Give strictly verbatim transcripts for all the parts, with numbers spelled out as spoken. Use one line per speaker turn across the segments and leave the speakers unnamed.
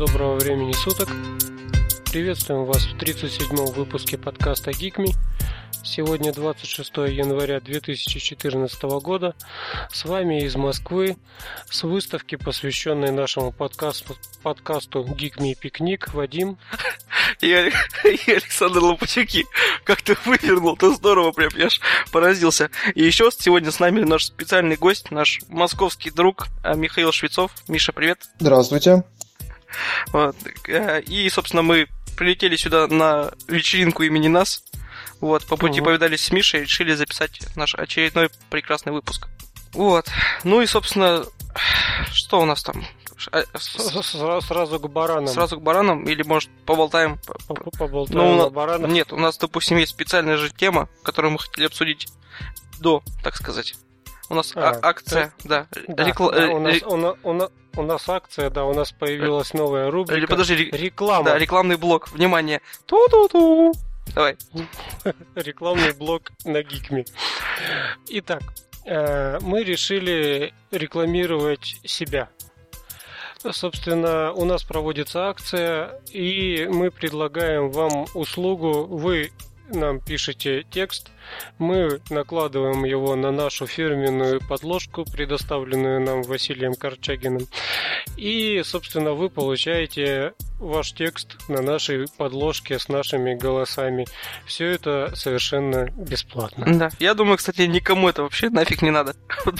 доброго времени суток. Приветствуем вас в тридцать седьмом выпуске подкаста Geek Me. Сегодня двадцать шестого января две тысячи четырнадцатого года. С вами из Москвы с выставки, посвященной нашему подкасту, подкасту Geek Me Пикник, Вадим.
И, и Александр Лопачуки. Как ты вывернул, то здорово, прям я аж поразился. И еще сегодня с нами наш специальный гость, наш московский друг Михаил Швецов. Миша, привет.
Здравствуйте.
Вот. И, собственно, мы прилетели сюда на вечеринку имени нас. Вот, по пути угу. повидались с Мишей и решили записать наш очередной прекрасный выпуск. Вот. Ну и, собственно, что у нас там?
Сразу к баранам.
Сразу к баранам? Или, может, поболтаем?
Поболтаем
ну,
о баранах?
Нет, у нас, допустим, есть специальная же тема, которую мы хотели обсудить до, так сказать. У нас а, а- акция,
так,
да.
да,
Рекла...
да у, нас, у, нас, у, нас, у нас акция, да, у нас появилась новая рубрика.
Или, подожди,
реклама.
Да, рекламный блок. Внимание. Ту-ту-ту. Давай.
Рекламный блок на Geek Me. Итак, мы решили рекламировать себя. Собственно, у нас проводится акция, и мы предлагаем вам услугу. Вы нам пишете текст, мы накладываем его на нашу фирменную подложку, предоставленную нам Василием Корчагиным, и, собственно, вы получаете ваш текст на нашей подложке с нашими голосами. Все это совершенно бесплатно.
Да, я думаю, кстати, никому это вообще нафиг не надо.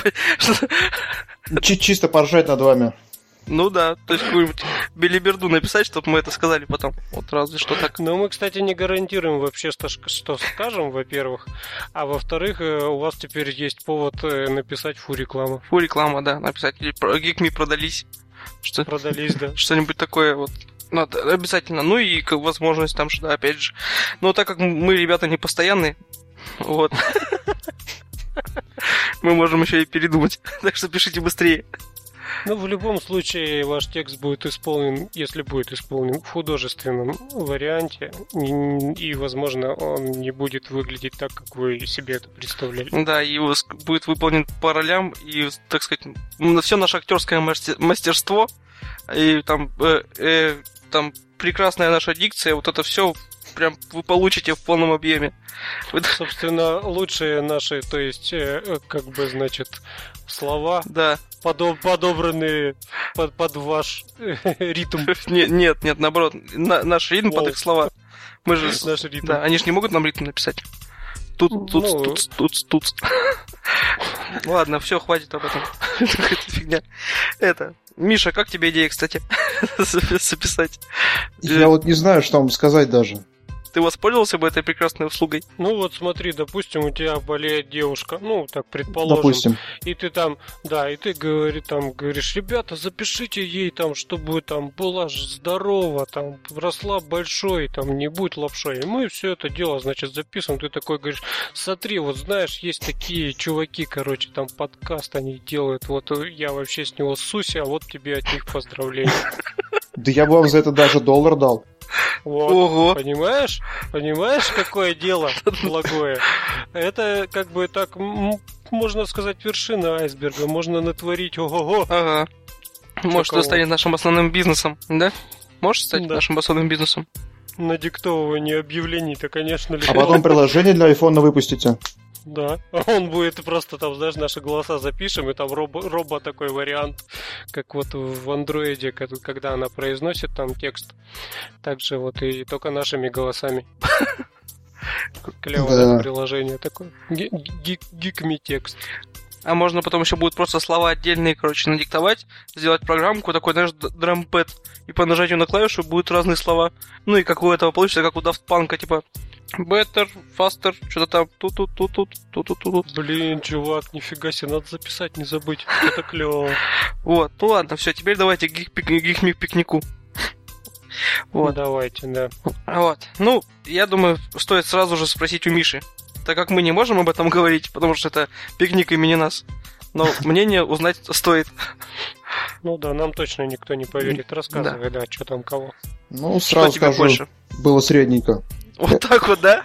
Чисто поржать над вами.
Ну да, то есть какую-нибудь белиберду написать, чтобы мы это сказали потом. Вот разве что так.
Но мы, кстати, не гарантируем вообще, что, что скажем, во-первых. А во-вторых, у вас теперь есть повод написать фу-реклама.
Фу-реклама, да, написать. Или Geek Me продались. Что...
Продались, да.
Что-нибудь такое вот. Надо обязательно. Ну и возможность там, что, да, опять же. Но так как мы, ребята, не постоянные, вот, мы можем еще и передумать. Так что пишите быстрее.
Ну, в любом случае, ваш текст будет исполнен, если будет исполнен в художественном варианте, и, и, возможно, он не будет выглядеть так, как вы себе это представляли.
Да, и будет выполнен по ролям, и, так сказать, все наше актерское мастерство, и там, э, э, там прекрасная наша дикция, вот это все прям вы получите в полном объеме.
Собственно, лучшие наши, то есть, э, как бы, значит, слова,
да,
подоб, подобранные под, под ваш э, ритм.
Нет, нет, нет, наоборот, на, наш ритм
Воу.
под их слова. Мы же,
наш ритм.
Да, они же не могут нам ритм написать. Тут, тут, ну... тут, тут, тут. Ладно, все, хватит об этом. Это фигня. Это. Миша, как тебе идея, кстати, записать?
Я вот не знаю, что вам сказать даже.
Ты воспользовался бы этой прекрасной услугой?
Ну вот смотри, допустим, у тебя болеет девушка, ну так предположим,
допустим.
И ты там, да, и ты говори, там, говоришь, ребята, запишите ей там, чтобы там была здорова, там росла большой, там не будь лапшой. И мы все это дело, значит, записываем. Ты такой говоришь, смотри, вот знаешь, есть такие чуваки, короче, там подкаст они делают, вот я вообще с него ссусь, а вот тебе от них поздравления.
Да я бы вам за это даже доллар дал.
Вот, ого. Понимаешь? Понимаешь, какое дело благое? Это как бы так, можно сказать, вершина айсберга. Можно натворить ого-го.
Ага. Может, это станет нашим основным бизнесом, да? Может стать да. нашим основным бизнесом?
Надиктовывание объявлений-то, конечно, легко.
А потом приложение для айфона выпустите.
Да, он будет просто там, знаешь, наши голоса запишем, и там робо, робо такой вариант, как вот в андроиде, когда она произносит там текст, так же вот и только нашими голосами. Клевое приложение такое. Geek Me текст.
А можно потом еще будет просто слова отдельные, короче, надиктовать, сделать программку, такой, знаешь, дрампэд, и по нажатию на клавишу будут разные слова. Ну и как у этого получится, как у Daft Punk'а, типа better, faster, что-то там, тут-тут-тут-тут, тут-тут-тут.
Блин, чувак, нифига себе, надо записать, не забыть, это клево.
Вот, ну ладно, все, теперь давайте к Geek Me пикнику.
Вот. Давайте, да.
Вот, ну, я думаю, стоит сразу же спросить у Миши. Так как мы не можем об этом говорить, потому что это пикник имени нас. Но мнение узнать стоит.
Ну да, нам точно никто не поверит. Рассказывай, да, да что там кого.
Ну, сразу скажу, больше? Было средненько.
Вот так вот, да?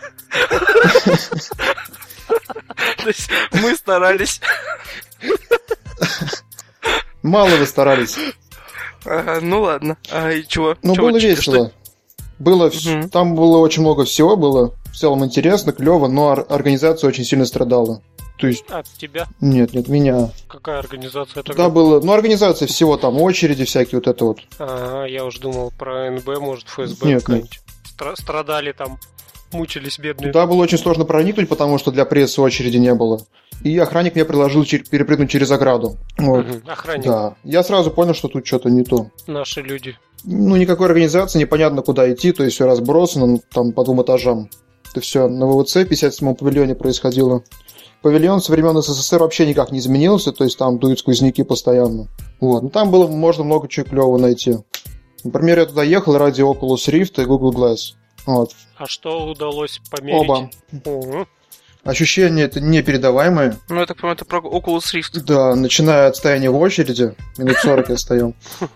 То есть мы старались.
Мало вы старались.
Ага, ну ладно. А и чего?
Ну,
чего,
было весело.
Что?
Было,
Угу.
Там было очень много всего, было в целом интересно, клево, но ор- организация очень сильно страдала. То есть...
От тебя?
Нет, нет, меня.
Какая организация тогда?
Да, было... Ну, организация всего, там, очереди всякие, вот это вот.
Ага, я уж думал про эн бэ, может, эф эс бэ
Нет,
какая-нибудь. Стра- страдали там, мучились бедные.
Туда было очень сложно проникнуть, потому что для прессы очереди не было. И охранник мне предложил чер- перепрыгнуть через ограду. Вот.
Мгм, охранник.
Да. Я сразу понял, что тут что-то не то.
Наши люди.
Ну, никакой организации, непонятно, куда идти, то есть все разбросано там по двум этажам. Это все на вэ вэ цэ пятьдесят седьмом павильоне происходило. Павильон со времен эс эс эс эр вообще никак не изменился, то есть там дуют сквозняки постоянно. Вот. Но там было можно много чего клевого найти. Например, я туда ехал ради Oculus Rift и Google Glass. Вот.
А что удалось померить?
Оба.
Угу.
Ощущения это непередаваемые.
Ну, я так понимаю, это про Oculus Rift.
Да, начиная от стояния в очереди, минут сорок я стоял.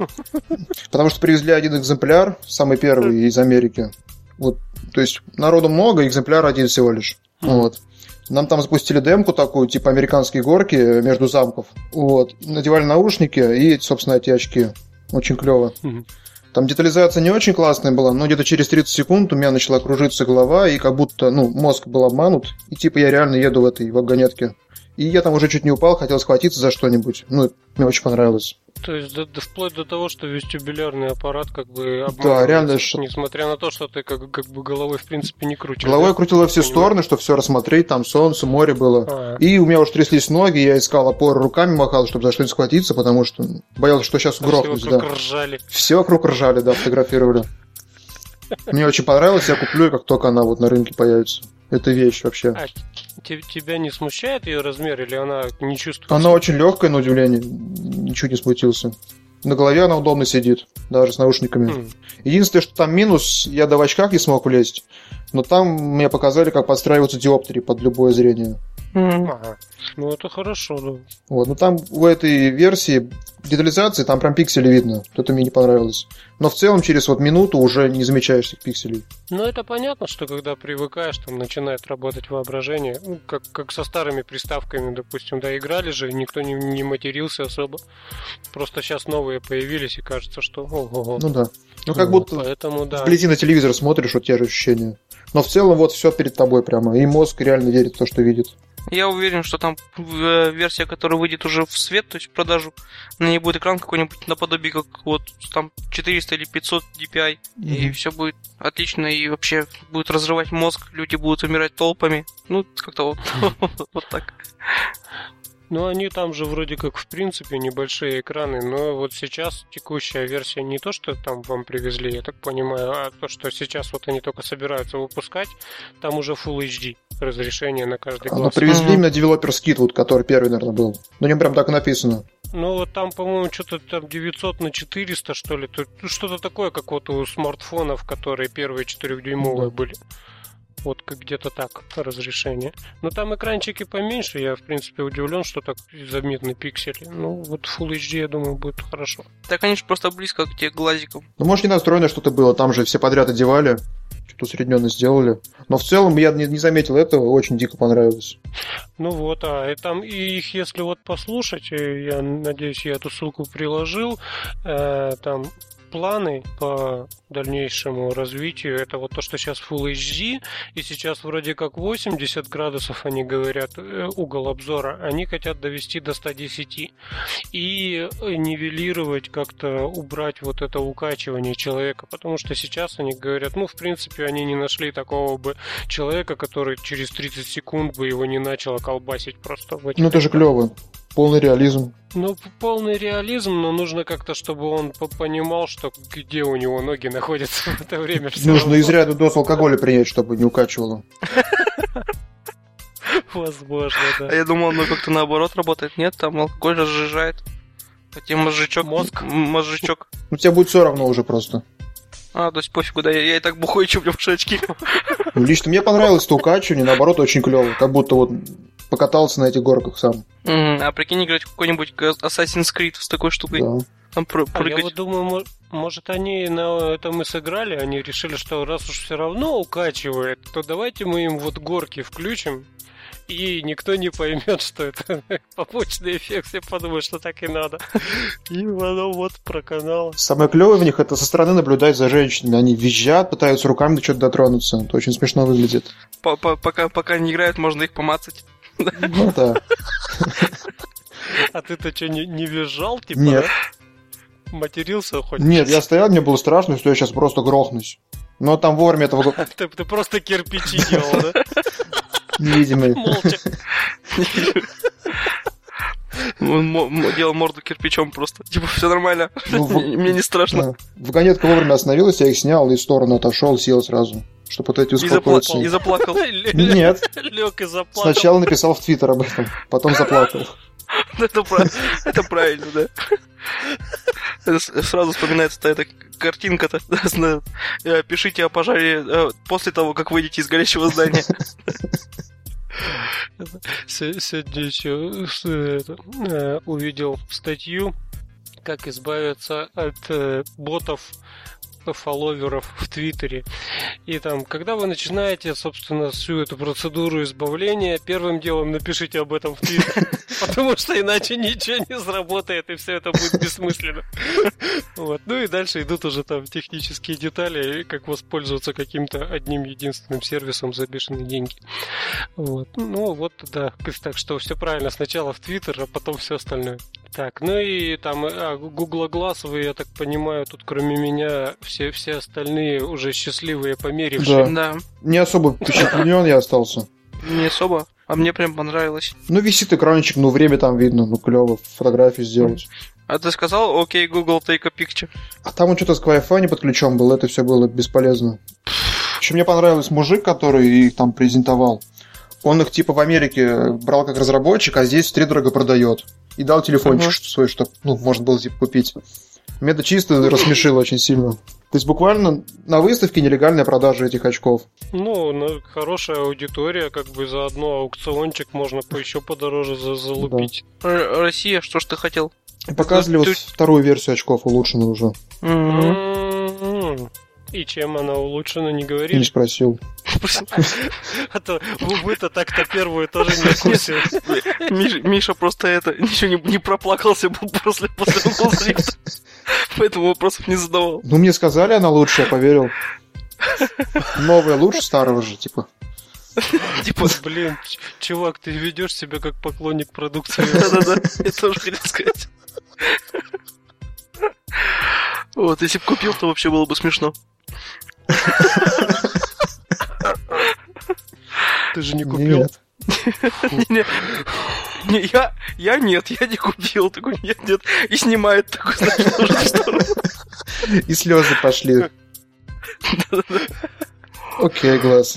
Потому что привезли один экземпляр, самый первый из Америки. Вот, то есть народу много, экземпляр один всего лишь. Вот. Нам там запустили демку такую, типа американские горки между замков. Вот. Надевали наушники и, собственно, эти очки. Очень клево. Там детализация не очень классная была, но где-то через тридцать секунд у меня начала кружиться голова, и как будто, ну, мозг был обманут, и типа я реально еду в этой вагонетке. И я там уже чуть не упал, хотел схватиться за что-нибудь. Ну, мне очень понравилось.
То есть да, да, вплоть до того, что вестибулярный аппарат как бы
Да, реально.
Несмотря на то, что ты как, как бы головой в принципе не крутишь.
Головой
да?
крутил во все
Понимаю.
стороны, чтобы все рассмотреть, там солнце, море было.
А.
И у меня уже тряслись ноги, я искал опоры, руками махал, чтобы за что-нибудь схватиться, потому что боялся, что сейчас
А
грохнусь.
все вокруг
Да.
ржали.
Все вокруг ржали, да, фотографировали. Мне очень понравилось, я куплю, как только она вот на рынке появится. Это вещь вообще.
А т- тебя не смущает ее размер, или она не чувствует?
Она очень легкая, на удивление. Ничего не смутился. На голове она удобно сидит, даже с наушниками.
Mm.
Единственное, что там минус, я до в очках не смог влезть, но там мне показали, как подстраиваются диоптрии под любое зрение.
Mm.
Ага. Ну это хорошо, да.
Вот, но там в этой версии детализации там прям пиксели видно. Вот это мне не понравилось. Но в целом через вот минуту уже не замечаешь этих пикселей.
Ну это понятно, что когда привыкаешь, там начинает работать воображение. Ну, как, как со старыми приставками, допустим, да, играли же, никто не, не матерился особо. Просто сейчас новые появились, и кажется, что ого-го.
Ну да. Ну как
Вот,
будто
поэтому, да.
вблизи на телевизор смотришь, вот те же ощущения. Но в целом вот все перед тобой прямо. И мозг реально верит в то, что видит.
Я уверен, что там э, версия, которая выйдет уже в свет, то есть в продажу, на ней будет экран какой-нибудь наподобие как вот там четыреста или пятьсот ди пи ай, mm-hmm. и все будет отлично, и вообще будет разрывать мозг, люди будут умирать толпами. Ну, как-то вот так.
Ну, они там же вроде как, в принципе, небольшие экраны, но вот сейчас текущая версия не то, что там вам привезли, я так понимаю, а то, что сейчас вот они только собираются выпускать, там уже Full эйч ди разрешение на каждый глаз.
Ну, привезли mm-hmm. именно Developers Kit, вот, который первый, наверное, был. Ну, не прям так и написано.
Ну, вот там, по-моему, что-то там девятьсот на четыреста, что ли, что-то такое, как вот у смартфонов, которые первые четырёхдюймовые mm-hmm. были. Вот как где-то так разрешение. Но там экранчики поменьше. Я, в принципе, удивлен, что так заметны пиксели. Ну, вот Full эйч ди, я думаю, будет хорошо.
Да, конечно, просто близко к тебе глазикам.
Ну, может, не настроено что-то было. Там же все подряд одевали. Что-то усредненно сделали. Но в целом я не, не заметил этого. Очень дико понравилось.
Ну вот, а и там и их, если вот послушать, я надеюсь, я эту ссылку приложил, э, там планы по дальнейшему развитию, это вот то, что сейчас Full эйч ди, и сейчас вроде как восемьдесят градусов, они говорят, угол обзора, они хотят довести до ста десяти и нивелировать, как-то убрать вот это укачивание человека, потому что сейчас они говорят, ну, в принципе, они не нашли такого бы человека, который через тридцать секунд бы его не начало колбасить просто. В
ну, это же клево. Полный реализм.
Ну, полный реализм, но нужно как-то, чтобы он понимал, что где у него ноги находятся в это время.
Нужно изрядную дозу алкоголя принять, чтобы не укачивало.
Возможно, да.
А я думал, оно как-то наоборот работает. Нет, там алкоголь разжижает. Хотя мозжечок...
Мозг?
Мозжечок.
Ну, тебе будет все равно уже просто.
А, то есть пофигу, да, я, я и так бухой чуплю в очки.
Лично мне понравилось это укачивание, наоборот, очень клево. Как будто вот покатался на этих горках сам.
Mm, а прикинь, играть в какой-нибудь Assassin's Creed с такой штукой.
Да.
Там пр-
а я вот думаю, может, они на этом и сыграли, они решили, что раз уж все равно укачивает, то давайте мы им вот горки включим, и никто не поймет, что это побочный эффект, все подумают, что так и надо. И оно вот проканало.
Самое клевое в них — это со стороны наблюдать за женщинами. Они визжат, пытаются руками до чего-то дотронуться. Это очень смешно выглядит.
Пока, пока не играют, можно их помацать.
Ну да.
А ты-то что, не, не визжал, типа?
Нет.
Да? Матерился хоть?
Нет, я стоял, мне было страшно, что я сейчас просто грохнусь. Но там вовремя этого...
Ты, ты просто кирпичи делал, да?
Невидимые.
Молча.
Он делал морду кирпичом просто. Типа, все нормально. Ну, в... Мне не страшно.
Вагонетка вовремя остановилась, я их снял и в сторону отошел, сел сразу. Чтобы вот эти успокоиться.
И заплакал.
Нет.
Лег и заплакал.
Сначала написал в Твиттер об этом, потом заплакал.
Это, это правильно, да. Это сразу вспоминается эта картинка-то. Пишите о пожаре после того, как выйдете из горящего здания.
Сегодня еще увидел статью, как избавиться от ботов, фолловеров в Твиттере. И там, когда вы начинаете, собственно, всю эту процедуру избавления, первым делом напишите об этом в Твиттер, потому что иначе ничего не сработает, и все это будет бессмысленно. Вот. Ну и дальше идут уже там технические детали, как воспользоваться каким-то одним единственным сервисом за бешеные деньги. Вот. Ну вот, да. Так что все правильно. Сначала в Твиттер, а потом все остальное. Так, ну и там а, Google Glass, вы, я так понимаю, тут кроме меня все, все остальные уже счастливые, померившие.
Да. да. Не особо впечатлен я остался.
Не особо, а мне прям понравилось.
Ну, висит экранчик, ну, время там видно, ну, клево, фотографии сделать.
А ты сказал, окей, Google, take a picture?
А там он что-то с Wi-Fi не подключен был, это все было бесполезно. Еще мне понравился мужик, который их там презентовал. Он их типа в Америке брал как разработчик, а здесь втридорого продает. И дал телефончик uh-huh. свой, чтобы, ну, можно было типа купить. Меня это чисто рассмешило очень сильно. То есть буквально на выставке нелегальная продажа этих очков.
Ну, ну хорошая аудитория, как бы заодно аукциончик можно по еще подороже за- залупить.
Да. Россия, что ж ты хотел?
Показывали вот вторую версию очков, улучшенную уже.
Mm-hmm. И чем она улучшена, не говорили?
Не спросил.
А то вы-то так-то первую тоже не в курсе.
Миша просто это, ничего не проплакался после Лузрифта. Поэтому вопросов не задавал.
Ну, мне сказали, она лучше, я поверил. Новая лучше старого же, типа.
Типа, блин, чувак, ты ведешь себя как поклонник продукции.
Да-да-да, я тоже хотел сказать. Вот, если бы купил, то вообще было бы смешно.
Ты же не купил?
Нет.
не, не, я, я нет, я не купил. Такой, нет, нет. И снимает такой, знаешь, тоже в сторону.
И слезы пошли. Окей, глаз.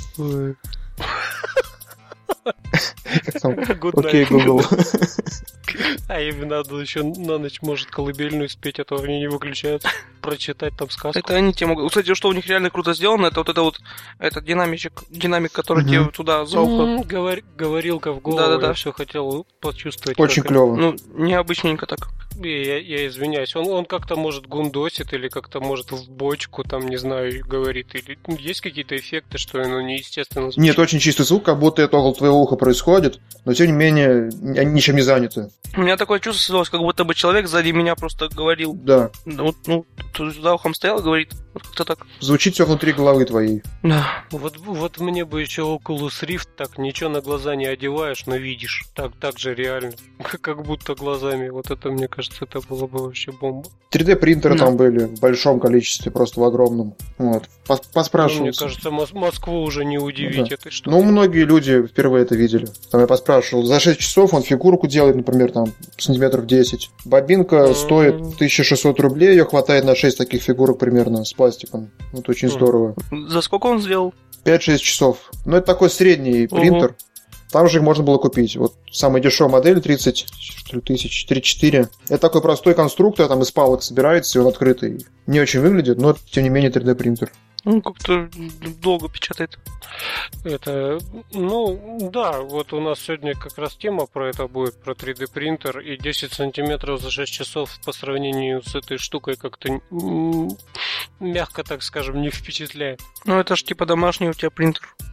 Окей, Google.
А им надо еще на ночь, может, колыбельную спеть, а то они не выключают. Прочитать там сказку.
Это они тебе могут... Кстати, что у них реально круто сделано, это вот это вот этот динамичек, динамик, который тебе туда за ухо...
Говорилка в голову, я все хотел почувствовать.
Очень клево.
Ну, необычненько так.
Я, я извиняюсь, он, он как-то может гундосит или как-то может в бочку, там, не знаю, говорит. Или есть какие-то эффекты, что оно неестественно звучит?
Нет, очень чистый звук, как будто это около твоего уха происходит, но тем не менее они ничем не заняты.
У меня такое чувство создалось, как будто бы человек сзади меня просто говорил.
Да.
Вот, ну, за ухом стоял и говорит. Вот как-то так.
Звучит все внутри головы твоей.
Да.
Вот, вот мне бы еще Oculus Rift, так ничего на глаза не одеваешь, но видишь. Так, так же реально. Как будто глазами. Вот это, мне кажется, это было бы вообще бомба.
три дэ принтеры да. там были в большом количестве, просто в огромном. Вот. Поспрашивался.
Ну, мне кажется, Москву уже не удивить да. этой штукой.
Ну, многие люди впервые это видели. Там я поспрашивал. За шесть часов он фигурку делает, например, там сантиметров десять. Бобинка mm-hmm. стоит тысяча шестьсот рублей, ее хватает на шесть таких фигурок примерно с пластиком. Вот очень mm-hmm. здорово.
За сколько он сделал?
пять-шесть часов. Ну, это такой средний uh-huh. принтер. Там же их можно было купить. Вот самая дешевая модель тридцать тысяч, тридцать-четыре. Это такой простой конструктор, там из палок собирается, и он открытый. Не очень выглядит, но тем не менее три дэ принтер.
Ну, как-то долго печатает.
Это, ну, да, вот у нас сегодня как раз тема про это будет, про три дэ принтер, и десять сантиметров за шесть часов по сравнению с этой штукой как-то, мягко так скажем, не впечатляет.
Ну, это ж типа домашний у тебя принтер.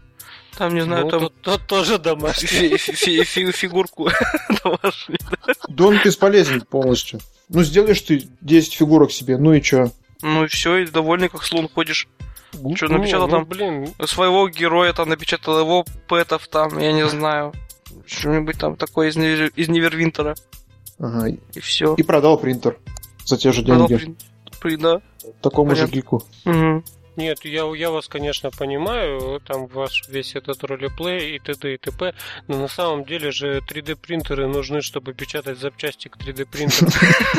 Там, не знаю,
Ну,
там
тут, тут тоже домашний.
фи- фи- фи- фигурку домашнюю.
Да он бесполезен полностью. Ну, сделаешь ты десять фигурок себе, ну и чё?
Ну и все, и довольный как слон ходишь. Что,
Не,
напечатал
ну,
там
блин,
своего героя, там напечатал его пэтов, там, я не знаю. Что-нибудь там такое из, Невер- из Невервинтера.
Ага.
И все.
И продал принтер за те же деньги.
Да.
Такому же
Понятно.
гику.
Угу.
нет, я, я вас, конечно, понимаю, там ваш весь этот ролеплей и т.д. и т.п., но на самом деле же три дэ принтеры нужны, чтобы печатать запчасти к три дэ принтеру.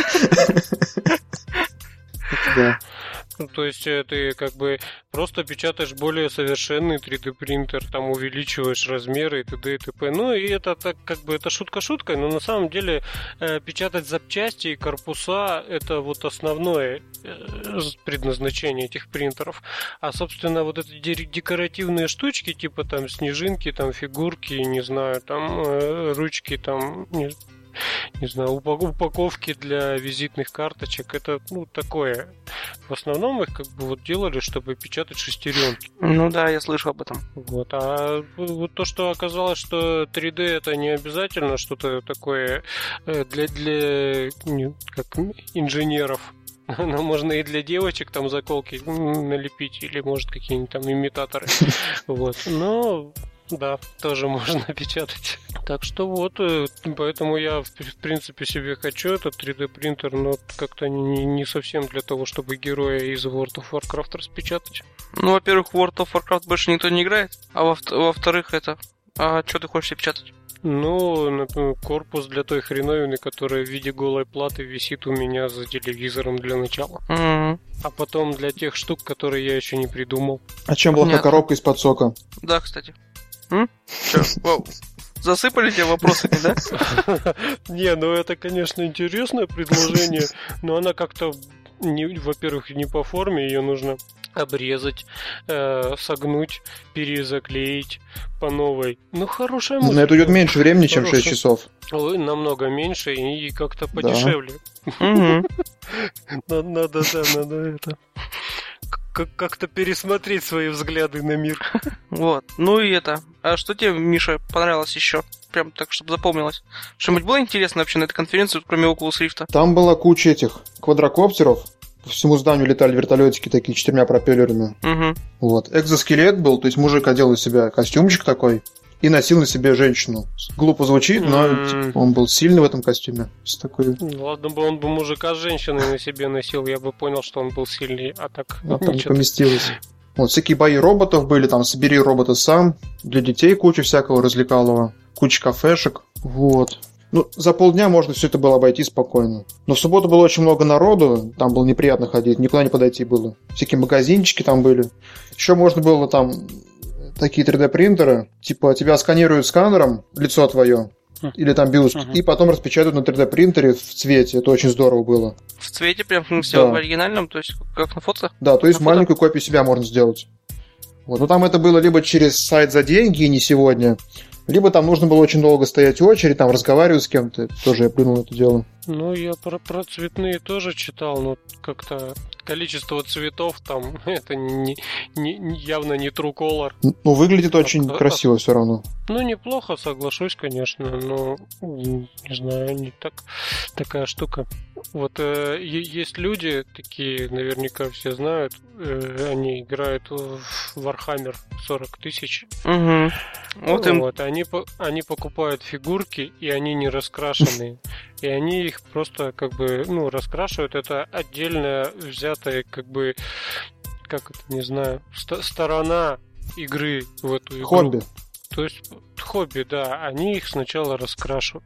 Да.
Ну, то есть э, ты как бы просто печатаешь более совершенный три дэ принтер, там увеличиваешь размеры и т.д. и т.п. Ну и это так как бы это шутка шуткой, но на самом деле э, печатать запчасти и корпуса это вот основное э, предназначение этих принтеров. А собственно вот эти де- декоративные штучки типа там снежинки, там фигурки, не знаю, там э, ручки, там не, не знаю, упак- упаковки для визитных карточек, это ну такое. В основном их как бы вот делали, чтобы печатать шестеренки.
Ну да, я слышал об этом.
Вот. А вот то, что оказалось, что три дэ это не обязательно что-то такое э, для, для не, как инженеров. Но можно и для девочек там заколки м, налепить, или может какие-нибудь там имитаторы. Вот. Но да, тоже можно печатать. Так что вот, э, поэтому я в в принципе себе хочу этот три дэ принтер, но как-то не, не совсем для того, чтобы героя из World of Warcraft распечатать.
Ну, во-первых, в World of Warcraft больше никто не играет, а во- во-вторых, это... А что ты хочешь себе печатать?
Ну, например, корпус для той хреновины, которая в виде голой платы висит у меня за телевизором для начала.
М,
А потом для тех штук, которые я еще не придумал.
А чем была та
Понятно.
коробка из-под сока?
Да, кстати. М? Чё, вау. Засыпали тебя вопросами, да?
Не, ну это, конечно, интересное предложение, но она как-то, не, во-первых, не по форме, ее нужно обрезать, э, согнуть, перезаклеить по новой. Ну, хорошая мысль.
На это уйдет меньше времени, чем шесть
Хорошая.
часов.
Ой, намного меньше и как-то подешевле.
Мгм.
Надо, надо, да, надо это... Как- Как-то пересмотреть свои взгляды на мир.
Вот. Ну и это. А что тебе, Миша, понравилось еще? Прям так, чтобы запомнилось. Что-нибудь было интересно вообще на этой конференции, вот кроме Oculus Rift?
Там была куча этих квадрокоптеров. По всему зданию летали вертолетики такие четырьмя пропеллерами.
Угу.
Вот. Экзоскелет был, то есть мужик одел из себя костюмчик такой и носил на себе женщину. Глупо звучит, но
М.
типа, он был сильный в этом костюме. С такой...
Ладно бы он бы мужика с женщиной на себе носил, я бы понял, что он был сильнее, а так
А там не
ничего.
поместилось. Вот, всякие бои роботов были, там, собери робота сам. Для детей куча всякого развлекалого. Куча кафешек. Вот. Ну, за полдня можно все это было обойти спокойно. Но в субботу было очень много народу, там было неприятно ходить, никуда не подойти было. Всякие магазинчики там были. Еще можно было там такие три дэ принтеры, типа тебя сканируют сканером, лицо твое, или там бюст,
Мгм.
и потом распечатают на три дэ принтере в цвете. Это очень здорово было.
В цвете прям все
Да.
в оригинальном, то есть как на фото?
Да, то есть
На фото?
маленькую копию себя можно сделать. Вот. Но там это было либо через сайт за деньги, и не сегодня, либо там нужно было очень долго стоять в очередь, там разговаривать с кем-то. Тоже я плюнул на это дело.
Ну, я про, про цветные тоже читал, но как-то количество цветов там, это не, не- не- явно не true color.
Н- Ну, выглядит очень
а-
красиво все равно.
Ну, неплохо, соглашусь, конечно, но м, не знаю, не так такая штука. Вот э, е- есть люди такие, наверняка все знают, э, они играют в Warhammer сорок тысяч.
Угу. Вот им.
Вот, они, по- они покупают фигурки, и они не раскрашенные. И они их просто как бы, ну, раскрашивают. Это отдельная взятая, как бы, как это, не знаю, ст- сторона игры в эту игру.
Хобби.
То есть хобби, да, они их сначала раскрашивают.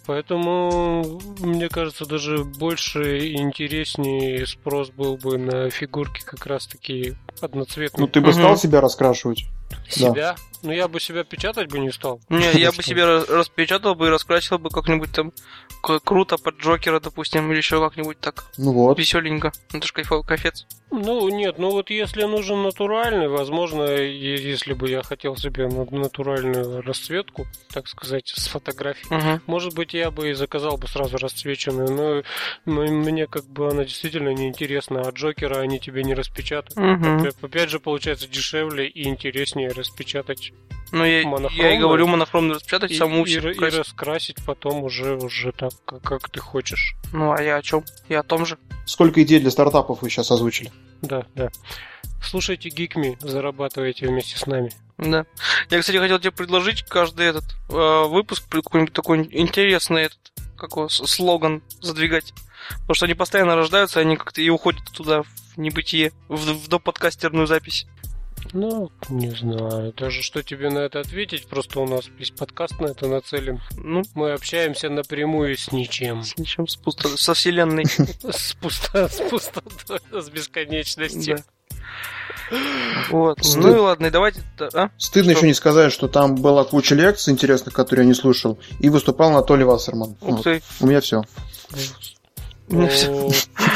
Поэтому, мне кажется, даже больше и интереснее спрос был бы на фигурки как раз такие одноцветные.
Ну, ты бы
Мгм.
стал себя раскрашивать?
Себя? Ну, я бы себя печатать бы не стал.
Не, я бы
Что?
себе ra- распечатал бы и раскрасил бы как-нибудь там к- круто под Джокера, допустим, или еще как-нибудь так
Ну вот.
веселенько. Это ж кайфовый кафец.
Ну, нет, ну вот если нужен натуральный, возможно, е- если бы я хотел себе на- натуральную расцветку, так сказать, с фотографией,
Угу.
может быть, я бы и заказал бы сразу расцвеченную, но, но мне как бы она действительно неинтересна, а Джокера они тебе не распечатают.
Угу.
Опять- Опять же, получается дешевле и интереснее. удобнее распечатать.
Ну, я, я и говорю, монохромно распечатать,
и,
саму
и, и раскрасить потом уже, уже так, как, как ты хочешь.
Ну, а я о чем? Я о том же.
Сколько идей для стартапов вы сейчас озвучили?
Да, да. Слушайте Geek.me, зарабатывайте вместе с нами.
Да. Я, кстати, хотел тебе предложить каждый этот э, выпуск какой-нибудь такой интересный этот, как его, слоган задвигать. Потому что они постоянно рождаются, они как-то и уходят туда в небытие, в, в доподкастерную запись.
Ну, не знаю, даже что тебе на это ответить, просто у нас весь подкаст на это нацелен.
Ну,
мы общаемся напрямую с ничем.
С ничем, с пусто... со вселенной.
С пустотой, с бесконечностью.
Вот. Ну и ладно, давайте...
Стыдно еще не сказать, что там была куча лекций интересных, которые я не слушал, и выступал Анатолий Вассерман. У меня все.
У меня все.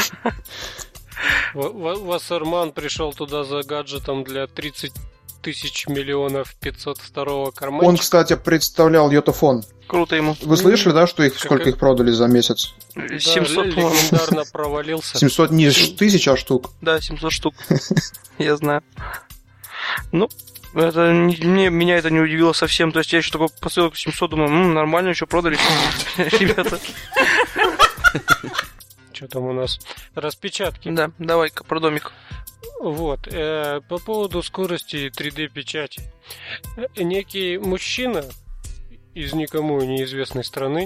Вассерман пришел туда за гаджетом для тридцать тысяч миллионов пятьсот второго карманчика.
Он, кстати, представлял йотафон.
Круто ему.
Вы слышали, да, что их, сколько их продали за месяц?
семьсот, легендарно провалился.
семьсот не тысяч, а штук.
Да, семьсот штук. Я знаю. Ну, это мне, меня это не удивило совсем. То есть я еще такой посмотрел к семьсот, думаю, м-м, нормально еще продали. Ребята.
Что там у нас? Распечатки.
Да, давай-ка про домик.
Вот. Э, по поводу скорости три дэ-печати. Некий мужчина из никому неизвестной страны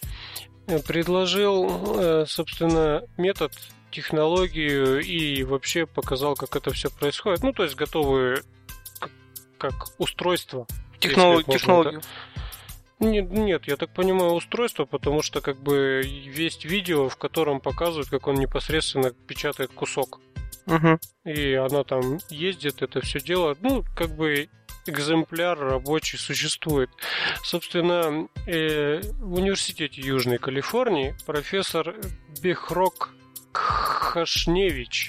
предложил, э, собственно, метод, технологию и вообще показал, как это все происходит. Ну, то есть готовые как, как устройство.
Технолог, технологию.
Нет, нет, я так понимаю, устройство, потому что как бы есть видео, в котором показывают, как он непосредственно печатает кусок.
Угу.
И она там ездит, это все делает. Ну, как бы экземпляр рабочий существует. Собственно, э, в университете Южной Калифорнии профессор Бехрок Хашневич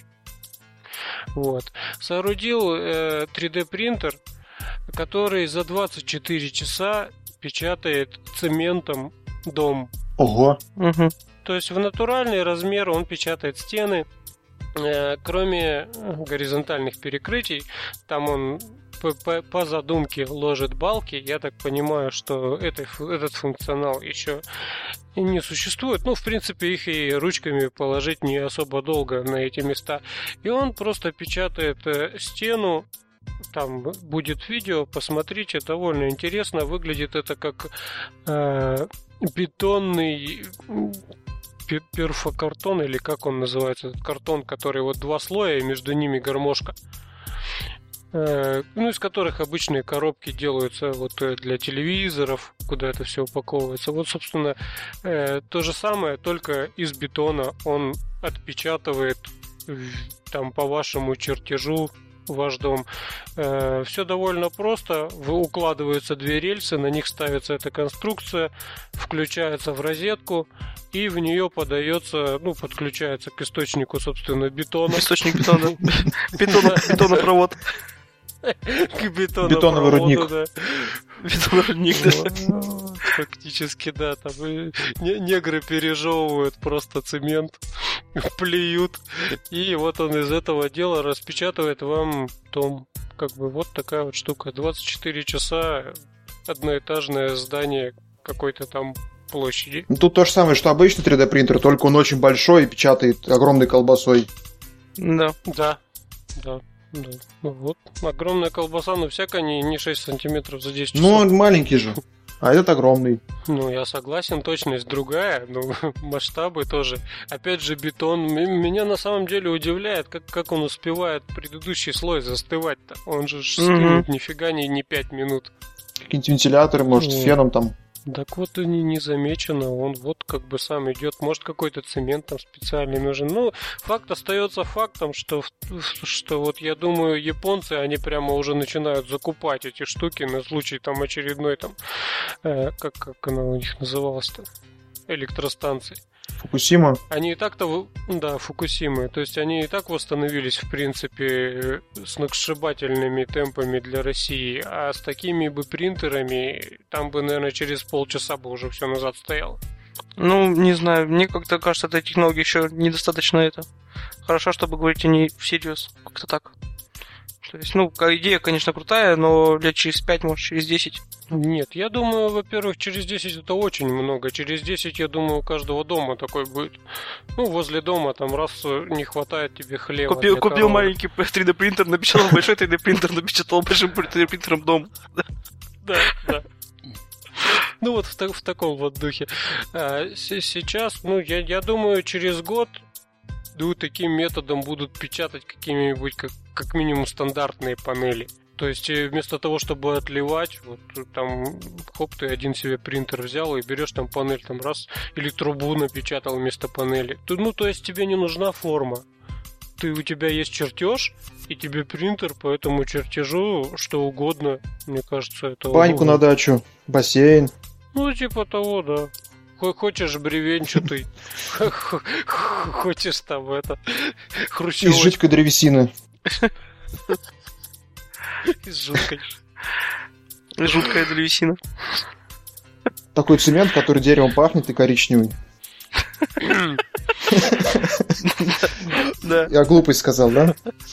вот, соорудил э, три дэ-принтер, который за двадцать четыре часа печатает цементом дом.
Ого!
Угу.
То есть в натуральный размер он печатает стены. Э, кроме горизонтальных перекрытий, там он по, по, по задумке ложит балки. Я так понимаю, что это, этот функционал еще не существует. Ну, в принципе, их и ручками положить не особо долго на эти места. И он просто печатает э, стену. Там будет видео, посмотрите, довольно интересно. Выглядит это как э, бетонный перфокартон, или как он называется, этот картон, который вот два слоя, и между ними гармошка. Э, ну, из которых обычные коробки делаются вот для телевизоров, куда это все упаковывается. Вот, собственно, э, то же самое, только из бетона он отпечатывает там по вашему чертежу ваш дом. Э, все довольно просто. Укладываются две рельсы, на них ставится эта конструкция, включается в розетку, и в нее подается, ну, подключается к источнику, собственно, бетона.
Источник бетона. Бетонопровод.
К бетонопроводу,
бетоновый рудник.
Да.
Бетоновый рудник, да.
Фактически, да. Там негры пережевывают просто цемент, плюют, и вот он из этого дела распечатывает вам дом. Как бы вот такая вот штука. двадцать четыре часа, одноэтажное здание какой-то там площади.
Тут то же самое, что обычный три дэ-принтер, только он очень большой и печатает огромной колбасой.
Да.
Да, да. Да. Ну вот, огромная колбаса, но всякая не, не шесть сантиметров за десять часов.
Ну, он маленький же, а этот огромный.
Ну, я согласен, точность другая, но масштабы тоже. Опять же, бетон. Меня на самом деле удивляет, как, как он успевает предыдущий слой застывать-то. Он же стынет mm-hmm. нифига не, не пять минут.
Какие-нибудь вентиляторы, может, mm-hmm. с феном там.
Так вот и не, не замечено, он вот как бы сам идет, может какой-то цемент там специальный нужен. Ну, факт остается фактом, что, что вот я думаю, японцы, они прямо уже начинают закупать эти штуки на случай там очередной там, э, как, как она у них называлась-то, электростанции.
Фукусима?
Они и так-то, да, Фукусимы, то есть они и так восстановились, в принципе, сногсшибательными темпами для России, а с такими бы принтерами, там бы, наверное, через полчаса бы уже все назад стояло.
Ну, не знаю, мне как-то кажется, эта технология еще недостаточно это. Хорошо, чтобы говорить о ней всерьез, как-то так. То есть, ну, идея, конечно, крутая, но лет через пять, может, через десять.
Нет, я думаю, во-первых, через десять это очень много. Через десять, я думаю, у каждого дома такой будет. Ну, возле дома там раз не хватает тебе хлеба.
Купил, купил маленький три дэ принтер, напечатал большой три дэ принтер, напечатал большим три дэ принтером дом.
Да, да. Ну вот в, в таком вот духе. А, с- сейчас, ну, я, я думаю, через год ну, таким методом будут печатать какими-нибудь, как, как минимум, стандартные панели. То есть вместо того, чтобы отливать, вот там, хоп, ты один себе принтер взял и берешь там панель, там раз, или трубу напечатал вместо панели. Ну, то есть тебе не нужна форма. Ты, у тебя есть чертеж, и тебе принтер по этому чертежу что угодно, мне кажется, это...
Баньку
удобно.
на дачу, бассейн.
Ну, типа того, да. Хочешь бревенчатый, хочешь там это,
Из
хрущевый.
жидкой древесины.
Из жуткой.
Жуткая древесина.
Такой цемент, который деревом пахнет и коричневый.
Да.
Я глупость сказал, да?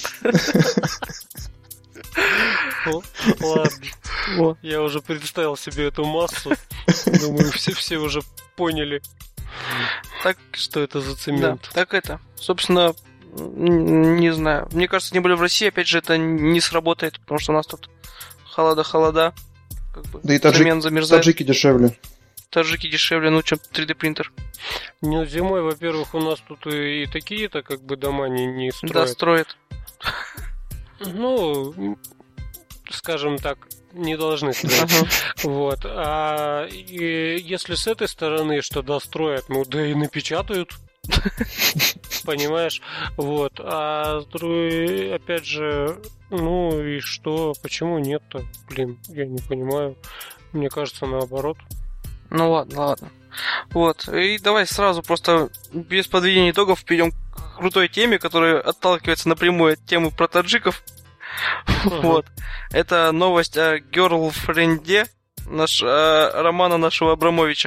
Ладно. Я уже представил себе эту массу. Думаю, все, все уже поняли,
Так,
что это за
да,
цемент.
так это, собственно, н- не знаю. Мне кажется, тем более в России, опять же, это не сработает, потому что у нас тут холода-холода. Как бы,
Да и таджик-
цемент замерзает.
Таджики дешевле.
Таджики дешевле, ну, чем три дэ принтер.
Ну, зимой, во-первых, у нас тут и, и такие-то как бы дома не, не строят.
Да, строят.
Ну, м, скажем так, не должны строить.
Ага.
Вот. А и если с этой стороны что достроят, ну да и напечатают. Понимаешь? Вот. А с другой, опять же, ну и что? Почему нет-то? Блин, я не понимаю. Мне кажется, наоборот.
Ну ладно, ладно. Вот. И давай сразу просто без подведения итогов перейдем к крутой теме, которая отталкивается напрямую от темы про таджиков. Вот. Это новость о герлфренде наш, э, романа нашего Абрамовича.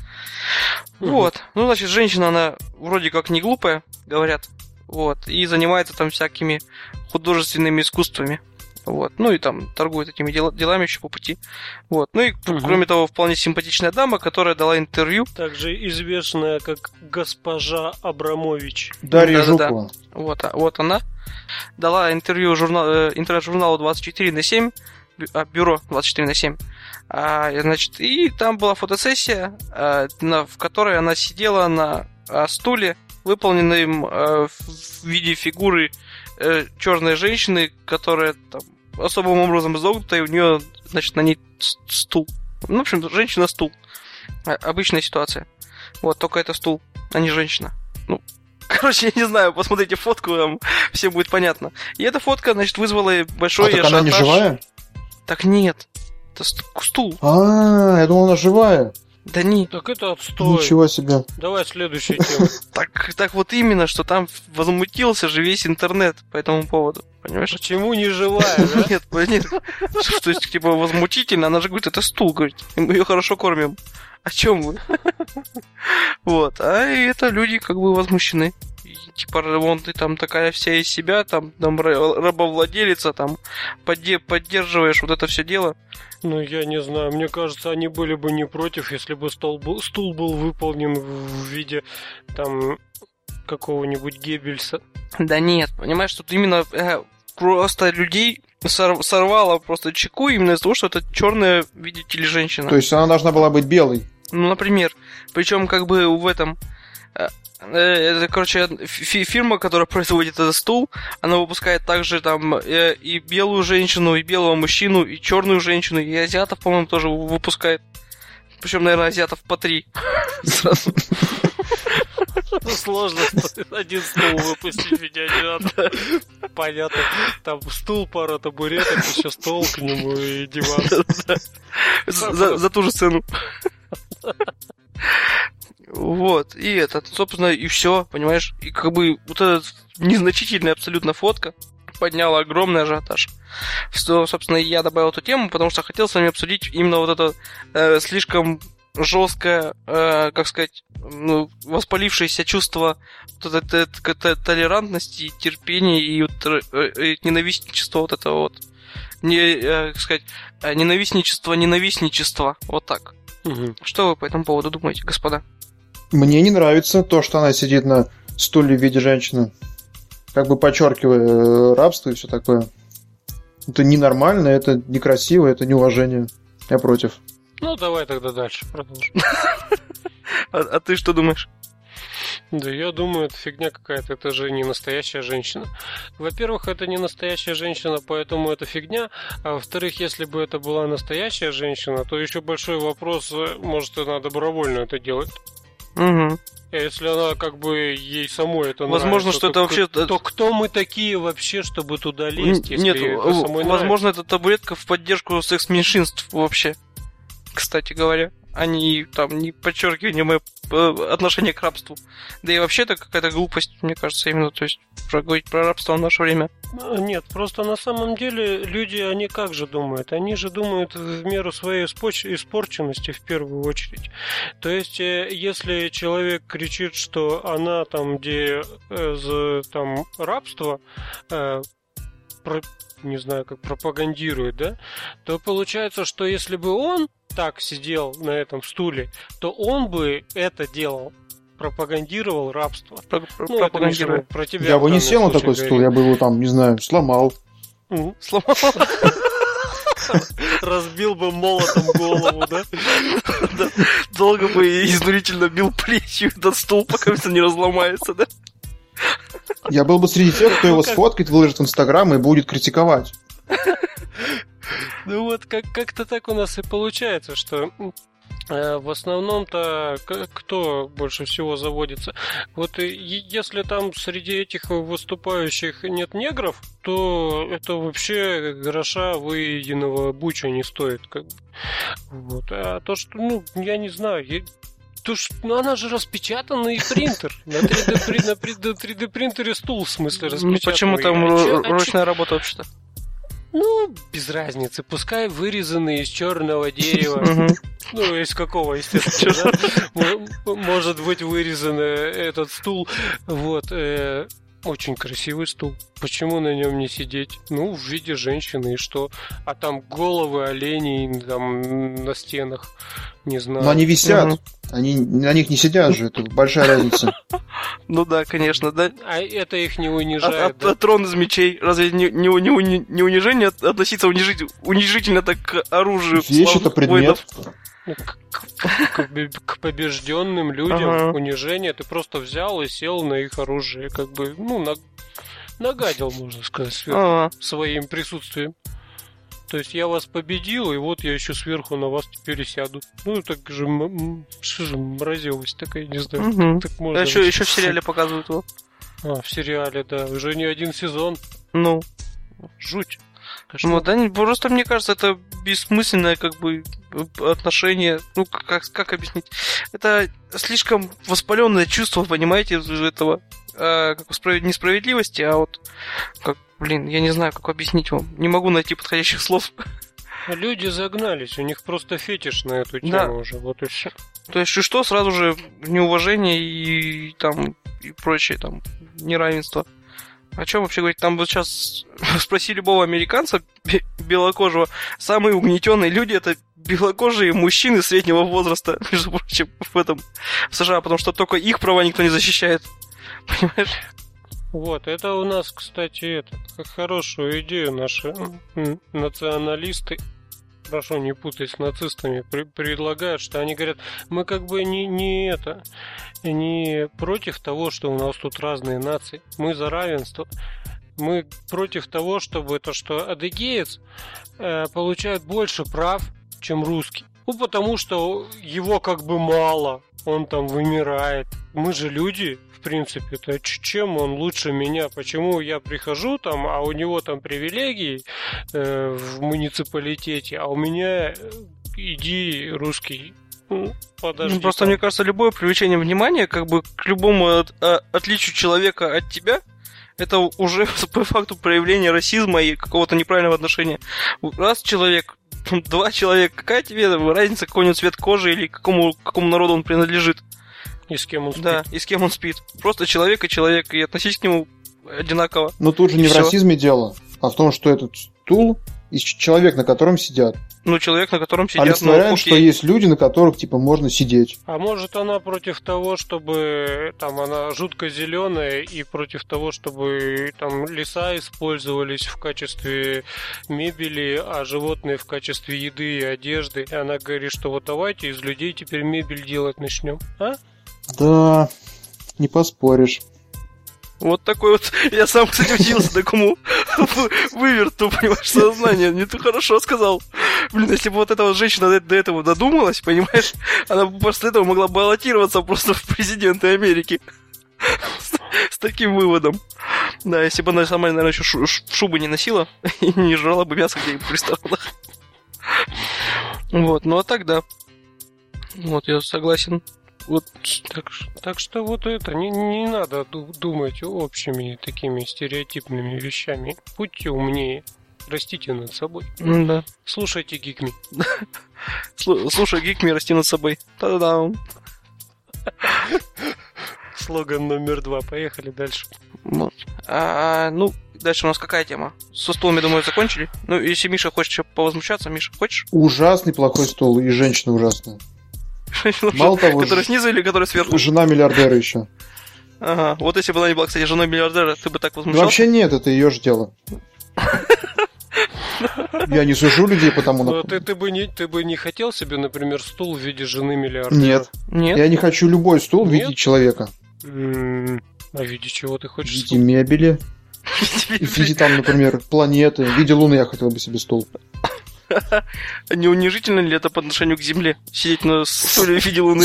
Вот. Ну, значит, женщина, она вроде как не глупая, говорят. Вот. И занимается там всякими художественными искусствами. Вот. Ну и там торгует этими дел- делами еще по пути. Вот. Ну и,
Мгм.
кроме того, вполне симпатичная дама, которая дала интервью.
Также известная как госпожа Абрамович.
Дарья
Да-да-да.
Жукова.
Вот, а- вот она. Дала интервью журнал, э, интернет-журналу двадцать четыре на семь. бю- а, Бюро двадцать четыре на семь. А, значит, и там была фотосессия, а, на- в которой она сидела на а, стуле, выполненном а, в в виде фигуры э, черной женщины, которая там особым образом изогнута, и у нее, значит, на ней с- стул. Ну, в общем, женщина-стул. А- Обычная ситуация. Вот, только это стул, а не женщина. Ну, короче, я не знаю, посмотрите фотку, там всем будет понятно. И эта фотка, значит, вызвала
А
большой
так она не
ажиотаж.
живая?
Так нет, это ст- стул.
А, я думал, она живая.
Да не.
Так это отстой.
Ничего себе.
Давай следующую тему.
Так, так вот именно, что там возмутился же весь интернет по этому поводу. Понимаешь?
Почему не живая, да?
Нет, нет. Что, то есть, типа, возмутительно. Она же говорит, это стул, говорит. И мы ее хорошо кормим. О чем вы? Вот. А это люди как бы возмущены. И, типа, вон ты там такая вся из себя, там, там ра- рабовладелица, там, подде- поддерживаешь вот это все дело.
Ну, я не знаю. Мне кажется, они были бы не против, если бы стол был, стул был выполнен в виде там какого-нибудь Геббельса.
Да нет, понимаешь, тут именно э, просто людей сор- сорвало просто чеку именно из-за того, что это черная, видите ли, женщина.
То есть она должна была быть белой.
Ну, например. Причем как бы в этом... э, э, Это, короче, фи- фирма, которая производит этот стул, она выпускает также там э, и белую женщину, и белого мужчину, и черную женщину, и азиатов, по-моему, тоже выпускает. Причем, наверное, азиатов по три. Сразу.
Ну, сложно один стул выпустить в виде азиата. Понятно. Там стул, пара табуреток, еще стол к нему и диван.
За за- за ту же цену. Вот, и это, собственно, и все, понимаешь? И как бы вот эта незначительная абсолютно фотка подняла огромный ажиотаж. Что, собственно, я добавил эту тему, потому что хотел с вами обсудить именно вот это э, слишком жесткое, э, как сказать, ну, воспалившееся чувство вот это, это, это, толерантности, терпения и, вот, и ненавистничества вот этого вот. Не, э, как сказать, ненавистничество, ненавистничество. Вот так.
Угу.
Что вы по этому поводу думаете, господа?
Мне не нравится то, что она сидит на стуле в виде женщины, как бы подчеркивая рабство и все такое. Это ненормально, это некрасиво, это неуважение. Я против.
Ну, давай тогда дальше продолжим.
А, а ты что думаешь?
Да, я думаю, это фигня какая-то, это же не настоящая женщина. Во-первых, это не настоящая женщина, поэтому это фигня. А во-вторых, если бы это была настоящая женщина, то еще большой вопрос, может, она добровольно это делает.
Угу.
А если она как бы ей самой это
возможно,
нравится,
что
то,
это вообще...
то кто мы такие вообще, чтобы туда лезть, если
Нет,
это самой
возможно,
нравится?
это табуретка в поддержку секс-меньшинств вообще, кстати говоря. Они там не подчеркивание мое отношение к рабству. Да и вообще это какая-то глупость, мне кажется, именно, то есть говорить про рабство в наше время.
Нет, просто на самом деле люди, они как же думают? Они же думают в меру своей испорченности в первую очередь. То есть, если человек кричит, что она там, где там рабство, не знаю, как пропагандирует, да, то получается, что если бы он так сидел на этом стуле, то он бы это делал, пропагандировал рабство.
Про- про-
ну,
пропагандировал.
Это, Миша, про тебя
Я бы не сел на такой
говорит.
стул, я бы его там, не знаю, сломал.
Mm.
Сломал.
Разбил бы молотом голову, да?
Долго бы изнурительно бил плечи этот стул, пока все не разломается, да?
Я был бы среди тех, кто его сфоткает, выложит в Инстаграм и будет критиковать.
Ну вот, как- как-то так у нас и получается, что э, в основном-то к- кто больше всего заводится? Вот и е- если там среди этих выступающих нет негров, то это вообще гроша выеденного буча не стоит. Как бы. Вот. А то, что, ну, я не знаю, я- то, что, ну, она же распечатанный принтер. На три дэ, при- на при- три дэ принтере стул, в смысле,
Ну
распечатанный.
почему там
А
ру-
чё- а чё-
ручная работа вообще-то?
Ну, без разницы. Пускай вырезанный из черного дерева.
Мгм.
Ну, из какого, естественно. да? М- Может быть вырезан э, этот стул. Вот. э, Очень красивый стул. Почему на нем не сидеть? Ну, в виде женщины, и что? А там головы оленей там на стенах. Не знаю.
Но они висят,
Мгм.
они на них не сидят же, это большая разница.
Ну да, конечно, да.
А это их не
А,
унижает,
а- а трон из мечей, разве не, не, не, уни- не унижение от- относиться унижить, унижительно так к оружию
Вещь это
славных
предмет.
воинов?
Ну, К, к- к бе- к побежденным людям
Ага.
унижение, ты просто взял и сел на их оружие, как бы, ну, на- нагадил, можно сказать, сверху,
Ага.
своим присутствием. То есть я вас победил, и вот я еще сверху на вас теперь и сяду. Ну, так же, м- м- что же, мразевость такая, не знаю.
Мгм.
Так можно
А еще,
вообще.
еще в сериале показывают его.
А, в сериале, да, уже не один сезон.
Ну,
Жуть.
ну да, не- просто мне кажется, это бессмысленное как бы отношение. Ну, как, как объяснить? Это слишком воспаленное чувство, понимаете, из этого а, как справед- несправедливости, а вот как, блин, я не знаю, как объяснить вам. Не могу найти подходящих слов.
Люди загнались, у них просто фетиш на эту тему
Да.
уже, вот и все.
То есть, и что, сразу же неуважение и там и прочее там неравенство. О чем вообще говорить? Там вот сейчас спроси любого американца бе- белокожего, самые угнетенные люди это белокожие мужчины среднего возраста, между прочим, в этом в США, потому что только их права никто не защищает. Понимаешь?
Вот, это у нас, кстати, это, как хорошую идею наши м, националисты, прошу не путать с нацистами, при- предлагают, что они говорят, мы как бы не, не это, не против того, что у нас тут разные нации, мы за равенство, мы против того, чтобы то, что адыгеец э, получает больше прав, чем русский. Ну, потому что его как бы мало, он там вымирает. Мы же люди, в принципе-то, ч- чем он лучше меня? Почему я прихожу там, а у него там привилегии э, в муниципалитете, а у меня э, иди, русский, ну, подожди.
Ну, просто
там.
мне кажется, любое привлечение внимания, как бы к любому от- а- отличию человека от тебя, это уже по факту проявление расизма и какого-то неправильного отношения. Раз человек два человека. Какая тебе разница, какой у него цвет кожи или какому, какому народу он принадлежит?
И с кем он спит.
Да, и с кем он спит. Просто человек и человек, и относись к нему одинаково.
Но тут же не
И
в
всё.
расизме дело, а в том, что этот стул и человек, на котором сидят.
Ну, человек, на котором сидят, ну,
Олицетворяет, что
окей.
есть люди, на которых, типа, можно сидеть.
А может она против того, чтобы там она жутко зеленая, и против того, чтобы там леса использовались в качестве мебели, а животные в качестве еды и одежды. И она говорит, что вот давайте из людей теперь мебель делать начнем. А?
Да, не поспоришь.
Вот такой вот, я сам, кстати, удивился такому выверту, понимаешь, сознания. Не ты хорошо сказал. Блин, если бы вот эта вот женщина до, до этого додумалась, понимаешь, она бы после этого могла баллотироваться просто в президенты Америки. С, с таким выводом. Да, если бы она сама, наверное, еще шу, шубы не носила и не жрала бы мясо где-нибудь в ресторанах. Вот, ну а так да. Вот, я согласен. Вот.
Так, так что вот это, не, не надо думать общими такими стереотипными вещами. Будьте умнее, растите над собой.
Ну да.
Слушайте Гикми.
Слушай, Гикми, расти над собой. Та-да-дам.
Слоган номер два. Поехали дальше.
Вот. А, ну, дальше у нас какая тема? Со стулом, я думаю, закончили. Ну, если Миша хочет еще повозмущаться, Миша, хочешь?
Ужасный плохой стул, и женщина ужасная. Мало того,
который снизу или который сверху?
Жена миллиардера еще.
Ага, вот если бы она не была, кстати, женой миллиардера, ты бы так возмущался?
Вообще нет, это ее же дело. Я не сужу людей, потому
Но
что...
ты, ты, бы не, ты бы не хотел себе, например, стул в виде жены миллиардера?
Нет.
Нет?
Я не хочу любой стул в виде
Нет?
человека.
М-м, а в виде чего ты
В
хочешь
виде
стул?
мебели. И в виде, там, например, планеты. В виде Луны я хотел бы себе стул.
Не унижительно ли это по отношению к Земле? Сидеть на стуле в виде Луны?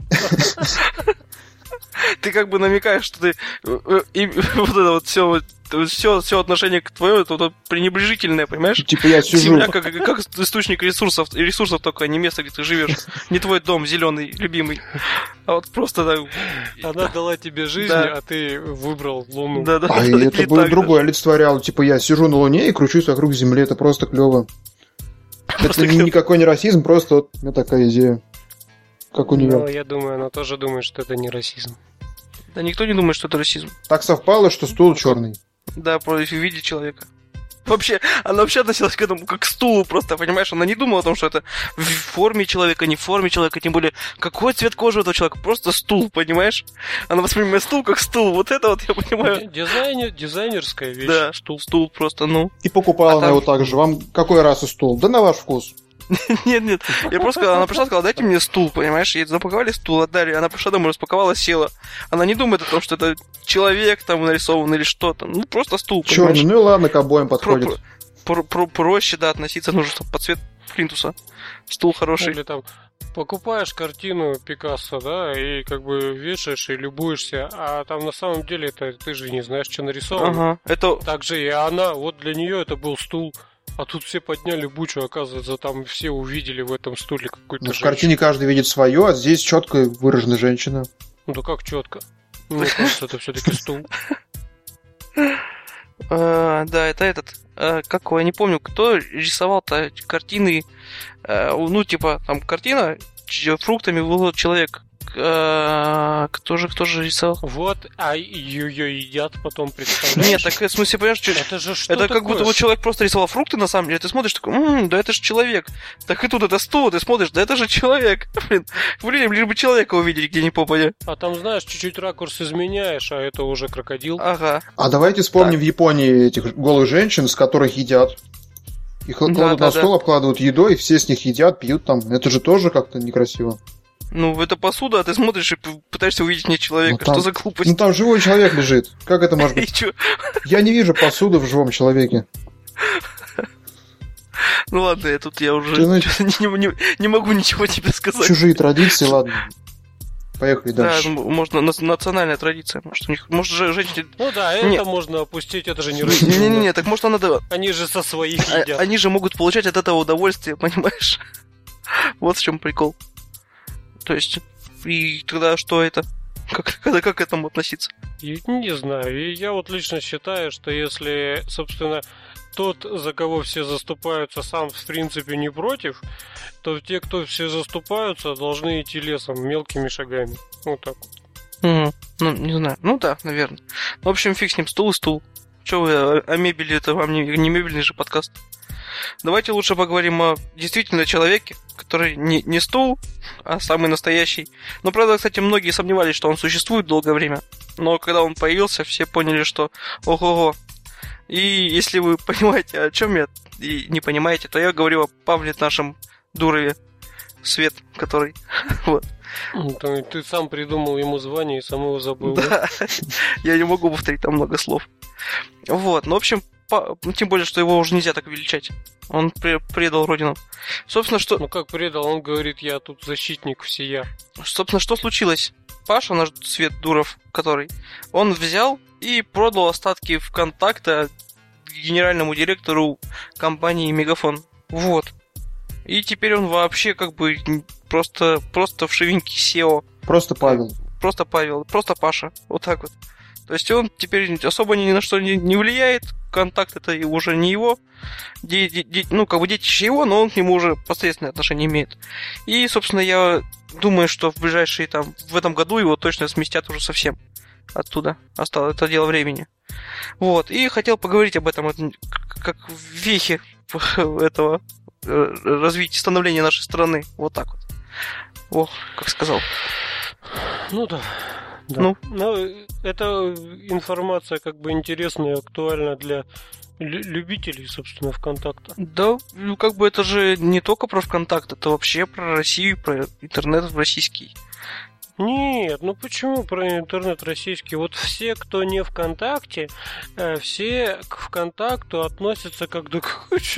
Ты как бы намекаешь, что ты... И вот это вот все... Все, все отношение к твоему, это вот пренебрежительное, понимаешь?
Типа я сижу...
Земля как, как источник ресурсов, ресурсов только, а не место, где ты живешь. Не твой дом зеленый, любимый. А вот просто так...
Она дала тебе жизнь,
Да.
а ты выбрал Луну.
Да, да,
А
да,
это
или
будет
так,
другое олицетворяло. Типа я сижу на Луне и кручусь вокруг Земли. Это просто клево.
Просто
Это
клёво.
никакой не расизм, просто вот у меня такая идея. Как у
Но
нее.
я думаю, она тоже думает, что это не расизм.
Да никто не думает, что это расизм.
Так совпало, что стул черный.
Да, в виде человека. Вообще, она вообще относилась к этому как к стулу просто, понимаешь? Она не думала о том, что это в форме человека, не в форме человека, тем более, какой цвет кожи у этого человека, просто стул, понимаешь? Она воспринимает стул как стул, вот это вот я понимаю.
Д- Дизайнер, дизайнерская вещь.
Да,
Стул.
стул просто, ну.
И покупала
А
она
там-
его так же. Вам какой расы стул? Да на ваш вкус.
Нет, нет, я просто сказала, она пришла, сказала, дайте мне стул, понимаешь? Ей запаковали стул, отдали, она пришла домой, распаковала, села. Она не думает о том, что это человек там нарисован или что-то. Ну, просто стул, понимаешь?
Черный, ну и ладно, к обоим
Про-
подходит.
про- про- проще, да, относиться нужно, чтобы под цвет плинтуса. Стул хороший.
Или там покупаешь картину Пикассо, да, и как бы вешаешь и любуешься, а там на самом деле это ты же не знаешь, что нарисовано.
Ага, это...
Так же и она, вот для нее это был стул, а тут все подняли бучу, оказывается, там все увидели в этом стуле какую-то
Ну, в
женщину.
картине каждый видит свое, а здесь четко выражена женщина.
Ну да как четко? Мне кажется, это все-таки стул.
э, да, это этот... э, какой, я не помню, кто рисовал-то картины... э, ну, типа, там картина, ч- фруктами был человек. Э, кто же, кто же рисовал?
Вот, а ее едят потом, представляешь?
Нет, так, в смысле, понимаешь, что...
Это же что
Это как
такое?
будто вот человек просто рисовал фрукты, на самом деле. Ты смотришь, такой, «М, да это же человек. Так и тут это стул, ты смотришь, да это же человек. Блин, блин, лишь бы человека увидели где ни попадя.
А там, знаешь, чуть-чуть ракурс изменяешь, а это уже крокодил.
Ага.
А давайте вспомним
Так.
в Японии этих голых женщин, с которых едят. Их
Да,
кладут
да,
на
да.
стол, обкладывают едой, и все с них едят, пьют там. Это же тоже как-то некрасиво.
Ну, это посуда, а ты смотришь и п- пытаешься увидеть не человека.
Ну, там-
Что за глупость?
Ну там живой человек лежит. Как это может
И
быть?
чё?
Я не вижу посуды в живом человеке.
Ну ладно, я тут я уже
Ты знаешь-
чё-то не, не- не могу ничего тебе сказать.
Чужие традиции, ладно. Поехали
Да,
дальше.
м- может, на- национальная традиция. Может, у них, может, же женщины...
Ну да, это
Нет.
можно опустить, это же не расизм.
Не-не-не, так может, она... да-
Они же со своих
а-
едят.
Они же могут получать от этого удовольствие, понимаешь? Вот в чем прикол. То есть, и тогда что это? Как, как, как к этому относиться?
И не знаю. И я вот лично считаю, что если, собственно, тот, за кого все заступаются, сам в принципе не против, то те, кто все заступаются, должны идти лесом мелкими шагами. Вот так вот.
Угу. Ну, не знаю. Ну да, наверное. В общем, фиг с ним, стул и стул. Че вы о, о мебели, это вам не, не мебельный же подкаст. Давайте лучше поговорим о действительно человеке, который не, не стул, а самый настоящий. Но, правда, кстати, многие сомневались, что он существует долгое время. Но когда он появился, все поняли, что ого-го. И если вы понимаете, о чем я, и не понимаете, то я говорю о Павле нашем Дурове. Свет, который... вот.
Ты, ты сам придумал ему звание и сам его забыл.
Да, я не могу повторить там много слов. Вот, ну, в общем, по... тем более, что его уже нельзя так величать. Он pre- предал родину. Собственно, что...
Ну как предал? Он говорит, я тут защитник всея.
Собственно, что случилось? Паша, наш Свет Дуров, который, он взял и продал остатки ВКонтакта генеральному директору компании Мегафон. Вот. И теперь он вообще как бы просто, просто вшивенький сео.
Просто Павел.
Просто Павел, просто Паша. Вот так вот. То есть он теперь особо ни на что не, не влияет. Контакт это уже не его. Де, де, де, ну, как бы детище его, но он к нему уже посредственное отношение имеет. И, собственно, я думаю, что в ближайшие там, в этом году его точно сместят уже совсем оттуда. Осталось это дело времени. Вот. И хотел поговорить об этом как вехе этого развития, становления нашей страны. Вот так вот. О, как сказал.
Ну да. Да.
Ну,
ну, это информация как бы интересная и актуальна для лю- любителей, собственно, ВКонтакта.
Да, ну как бы это же не только про ВКонтакт, это вообще про Россию, про интернет российский.
Нет, ну почему про интернет российский? Вот все, кто не ВКонтакте, все к ВКонтакту относятся как да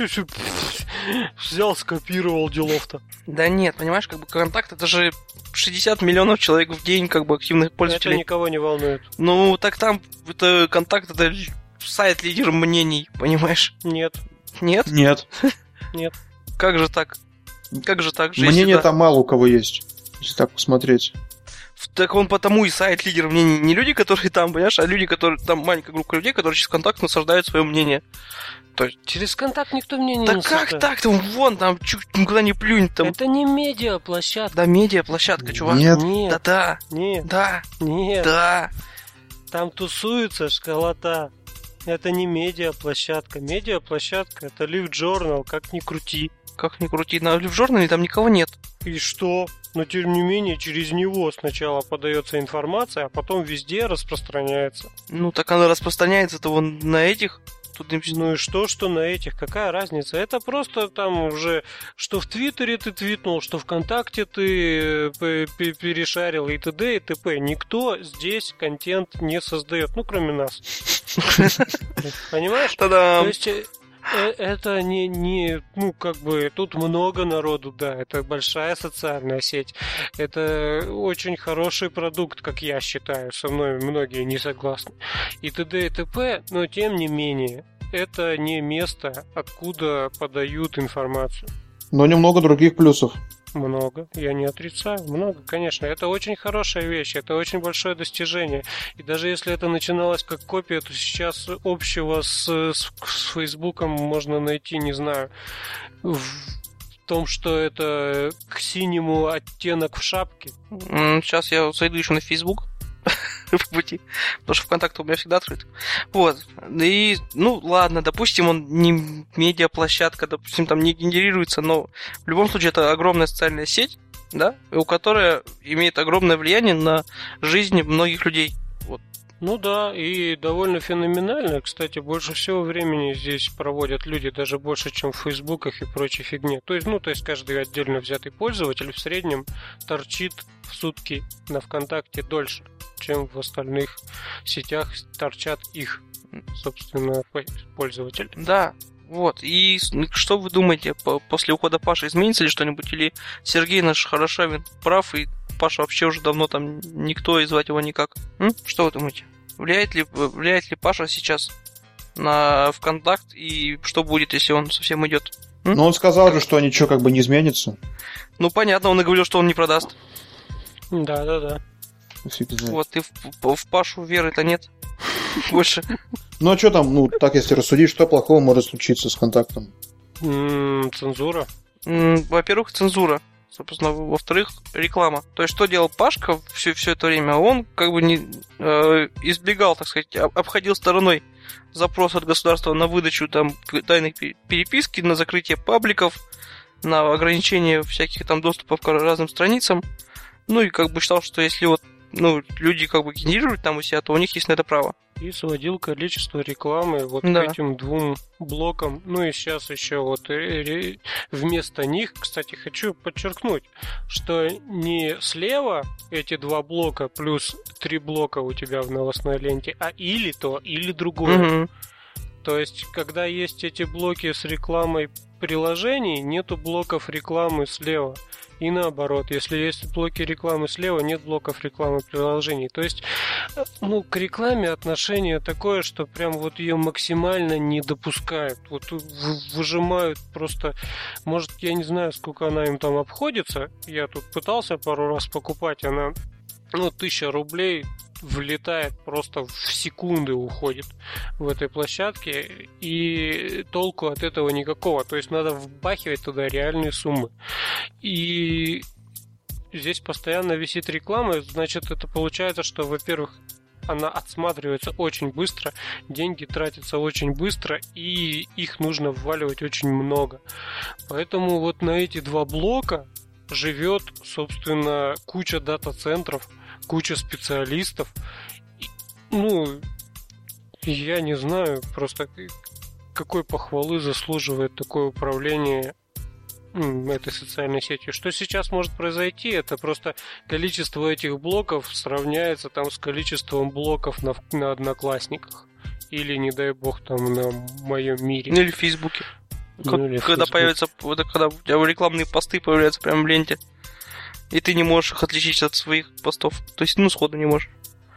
взял, скопировал делов-то.
Да нет, понимаешь, как бы ВКонтакт это же шестьдесят миллионов человек в день как бы активных пользователей.
Это никого не волнует.
Ну, так там это контакт, это сайт лидер мнений, понимаешь?
Нет.
Нет?
Нет.
Нет.
Как же так? Как же так?
Мнения да. Там мало у кого есть, если так посмотреть.
Так он потому и сайт лидер мнений. Не люди, которые там, понимаешь, а люди, которые там маленькая группа людей, которые через контакт насаждают свое мнение.
То есть... Через контакт никто мнение
да
не насаждает.
Да как так? Там вон, там чуть никуда не плюнь. Там...
Это не медиаплощадка.
Да, медиаплощадка, чувак.
Нет.
Нет.
Да-да.
Нет.
Да.
Нет.
Да.
Там тусуется школота. Это не медиаплощадка. Медиаплощадка это LiveJournal, как ни крути.
Как ни крути. На LiveJournal там никого нет.
И что? Но тем не менее через него сначала подается информация, а потом везде распространяется.
Ну так она распространяется-то вон на этих. Тут...
Ну и что, что на этих? Какая разница? Это просто там уже, что в Твиттере ты твитнул, что ВКонтакте ты перешарил и т.д. и т.п. Никто здесь контент не создает, ну кроме нас. Понимаешь?
Та-дам!
То есть... Это не, не, ну, как бы, тут много народу, да, это большая социальная сеть, это очень хороший продукт, как я считаю, со мной многие не согласны, и т.д. и т.п., но тем не менее, это не место, откуда подают информацию.
Но немного других плюсов.
Много, я не отрицаю, много, конечно. Это очень хорошая вещь, это очень большое достижение. И даже если это начиналось как копия, то сейчас общего с, с, с Фейсбуком можно найти, не знаю, в том, что это к синему оттенок в шапке.
Сейчас я зайду еще на Фейсбук в пути, потому что ВКонтакт у меня всегда открыт. Вот. И, ну, ладно, допустим, он не медиаплощадка, допустим, там не генерируется, но в любом случае это огромная социальная сеть, да, у которой имеет огромное влияние на жизнь многих людей. Вот.
Ну да, и довольно феноменально. Кстати, больше всего времени здесь проводят люди, даже больше, чем в фейсбуках и прочей фигне. То есть, ну, то есть каждый отдельно взятый пользователь в среднем торчит в сутки на ВКонтакте дольше, чем в остальных сетях торчат их, собственно, пользователи.
Да, вот. И что вы думаете, после ухода Паши изменится ли что-нибудь? Или Сергей наш Хорошавин прав, и Паша вообще уже давно там никто, и звать его никак? М? Что вы думаете? Влияет ли, влияет ли Паша сейчас на ВКонтакт, и что будет, если он совсем идет? М?
Ну, он сказал же, что ничего как бы не изменится.
Ну, понятно, он и говорил, что он не продаст.
Да-да-да.
Вот, и в, в Пашу веры-то нет. больше.
Ну а что там, ну, так если рассудить, что плохого может случиться с контактом?
М, Цензура.
М, Во-первых, цензура. Собственно, во-вторых, реклама. То есть, что делал Пашка все, все это время? Он как бы не э, избегал, так сказать, об- обходил стороной запрос от государства на выдачу там тайной пе- переписки, на закрытие пабликов, на ограничение всяких там доступов к разным страницам. Ну и как бы считал, что если вот ну, люди как бы генерируют там у себя, то у них есть на это право.
И сводил количество рекламы вот
Да.
к этим двум блокам. Ну и сейчас еще вот э, ре- вместо них, кстати, хочу подчеркнуть, что не слева эти два блока плюс три блока у тебя в новостной ленте, а или то, или другое.
Мгм.
То есть, когда есть эти блоки с рекламой приложений, нету блоков рекламы слева. И наоборот, если есть блоки рекламы слева, нет блоков рекламы приложений. То есть, э, ну, к рекламе отношение такое, что прям вот ее максимально не допускают. Вот вы- выжимают просто... Может, я не знаю, сколько она им там обходится. Я тут пытался пару раз покупать, она... Ну, тысяча рублей влетает просто в секунды, уходит в этой площадке, и толку от этого никакого. То есть надо вбахивать туда реальные суммы. И здесь постоянно висит реклама, значит, это получается, что, во-первых, она отсматривается очень быстро, деньги тратятся очень быстро, и их нужно вваливать очень много. Поэтому вот на эти два блока живет, собственно, куча дата-центров, куча специалистов. И, ну, я не знаю, просто какой похвалы заслуживает такое управление м, этой социальной сетью. Что сейчас может произойти, это просто количество этих блоков сравняется там с количеством блоков на, на Одноклассниках. Или, не дай бог, там на моем мире.
Ну или в Фейсбуке.
Ну,
Как-
или в
когда
Фейсбуке.
появятся, вот когда у тебя рекламные посты появляются прямо в ленте, и ты не можешь их отличить от своих постов. То есть, ну, сходу не можешь.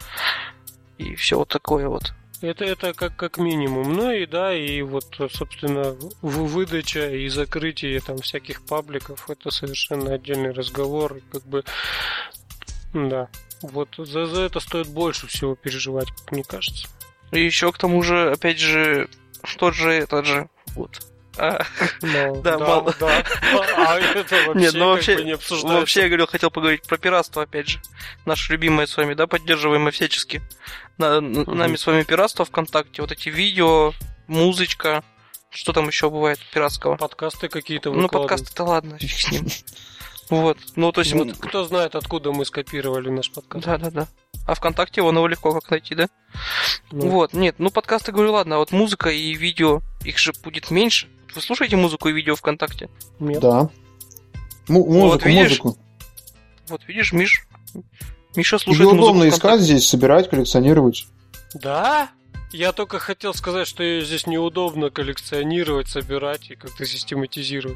И все вот такое вот.
Это, это как, как минимум. Ну и да, и вот, собственно, в- выдача и закрытие там всяких пабликов, это совершенно отдельный разговор. И как бы, да, вот за, за это стоит больше всего переживать, как мне кажется.
И еще к тому же, опять же, тот же, этот же, вот. А,
Но,
Да, мало.
да. А это вообще,
Нет, ну
как
вообще,
бы не обсуждается.
вообще я говорил, хотел поговорить про пиратство, опять же. Наше любимое с вами, да, поддерживаемое всячески. На- н-
Мгм.
Нами с вами пиратство ВКонтакте, вот эти видео, музычка, что там еще бывает пиратского?
Подкасты какие-то
Ну,
выкладывают.
подкасты-то ладно, фиг с ним. Вот, ну, то есть...
Вот кто знает, откуда мы скопировали наш подкаст.
Да-да-да. А ВКонтакте вон его легко как найти, да?
Ну,
Вот, нет, ну подкасты, говорю, ладно, а вот музыка и видео, их же будет меньше. Вы слушаете музыку и видео ВКонтакте?
нет.
Да. Му- музыку,
видишь?
музыку.
Вот, видишь, Миш, Миша слушает
Ее
музыку
удобно искать
ВКонтакте.
здесь, собирать, коллекционировать.
Да? Я только хотел сказать, что ее здесь неудобно коллекционировать, собирать и как-то систематизировать.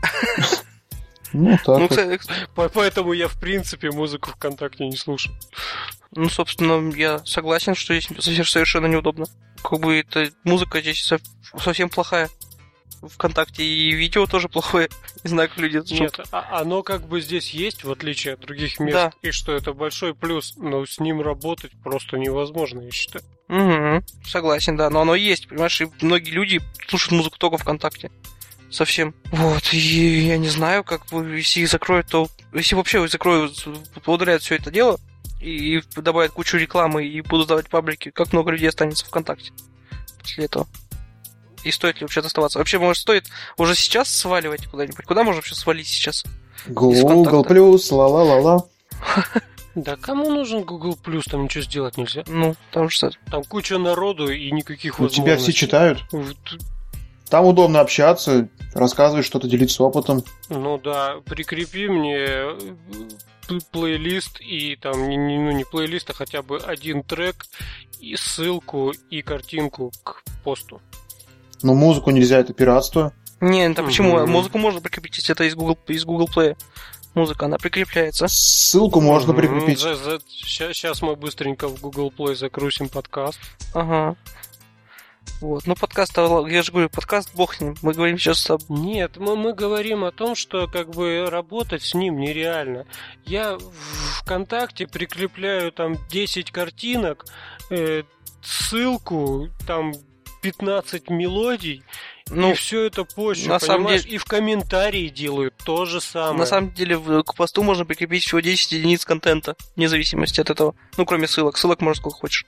Ну, так.
Ну,
вот.
кстати,
По- Поэтому я, в принципе, музыку ВКонтакте не слушаю.
ну, собственно, я согласен, что здесь совершенно неудобно. Как бы эта музыка здесь со- совсем плохая. ВКонтакте и видео тоже плохое. Не знаю, как люди это слушают.
Нет, а- оно как бы здесь есть, в отличие от других мест,
Да.
и что это большой плюс, но с ним работать просто невозможно, я считаю.
Угу, согласен, да, но оно есть, понимаешь, и многие люди слушают музыку только ВКонтакте. Совсем. Вот, и я не знаю, как вы, если их закроют, то... Если вообще закроют, удаляют все это дело, и добавят кучу рекламы, и будут давать паблики, как много людей останется ВКонтакте после этого? И стоит ли вообще оставаться? Вообще, может, стоит уже сейчас сваливать куда-нибудь? Куда можно вообще свалить сейчас? из
Google
контакта.
плюс, ла-ла-ла-ла.
Да кому нужен Google Плюс, там ничего сделать нельзя.
Ну, там что?
Там куча народу и никаких
Ну, тебя
возможностей.
все читают.
Вот,
Там удобно общаться, рассказывать что-то, делиться опытом.
ну да, прикрепи мне э, п- плейлист и там, не, не- ну не плейлист, а хотя бы один трек, и ссылку, и картинку к посту.
Но музыку нельзя, это пиратство.
Не, это почему?
Мгм.
Музыку можно прикрепить, если это из Google, из Google Play. Музыка, она прикрепляется.
Ссылку можно
Мгм.
прикрепить.
За- за- ща- Сейчас мы быстренько в Google Play закрутим подкаст.
Ага. Вот. Ну, подкаст, я же говорю, подкаст бог с ним. Мы говорим сейчас об...
Нет, мы, мы говорим о том, что как бы работать с ним нереально. Я в ВКонтакте прикрепляю там десять картинок, э, ссылку, там пятнадцать мелодий,
Ну,
и все это позже,
на самом
понимаешь?
деле-
И в комментарии делают то же самое.
На самом деле, в- к посту можно прикрепить всего десять единиц контента, вне зависимости от этого. Ну, кроме ссылок. Ссылок можно сколько хочешь.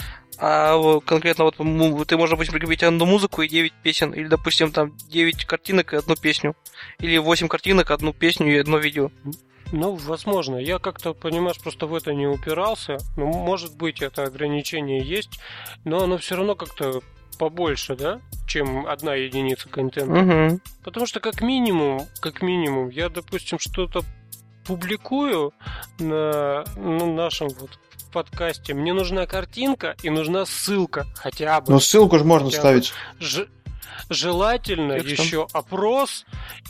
А вот конкретно вот му- ты можешь, допустим, прикрепить одну музыку и девять песен. Или, допустим, там девять картинок и одну песню. Или восемь картинок, одну песню и одно видео.
Ну, возможно. Я как-то, понимаешь, просто в это не упирался. Ну, может быть, это ограничение есть, но оно все равно как-то побольше, да, чем одна единица контента.
Угу.
Потому что как минимум, как минимум, я, допустим, что-то публикую на ну, нашем вот подкасте, мне нужна картинка и нужна ссылка хотя бы.
Но ссылку же можно
Хотя бы.
ставить.
Ж- желательно
Текстом.
еще опрос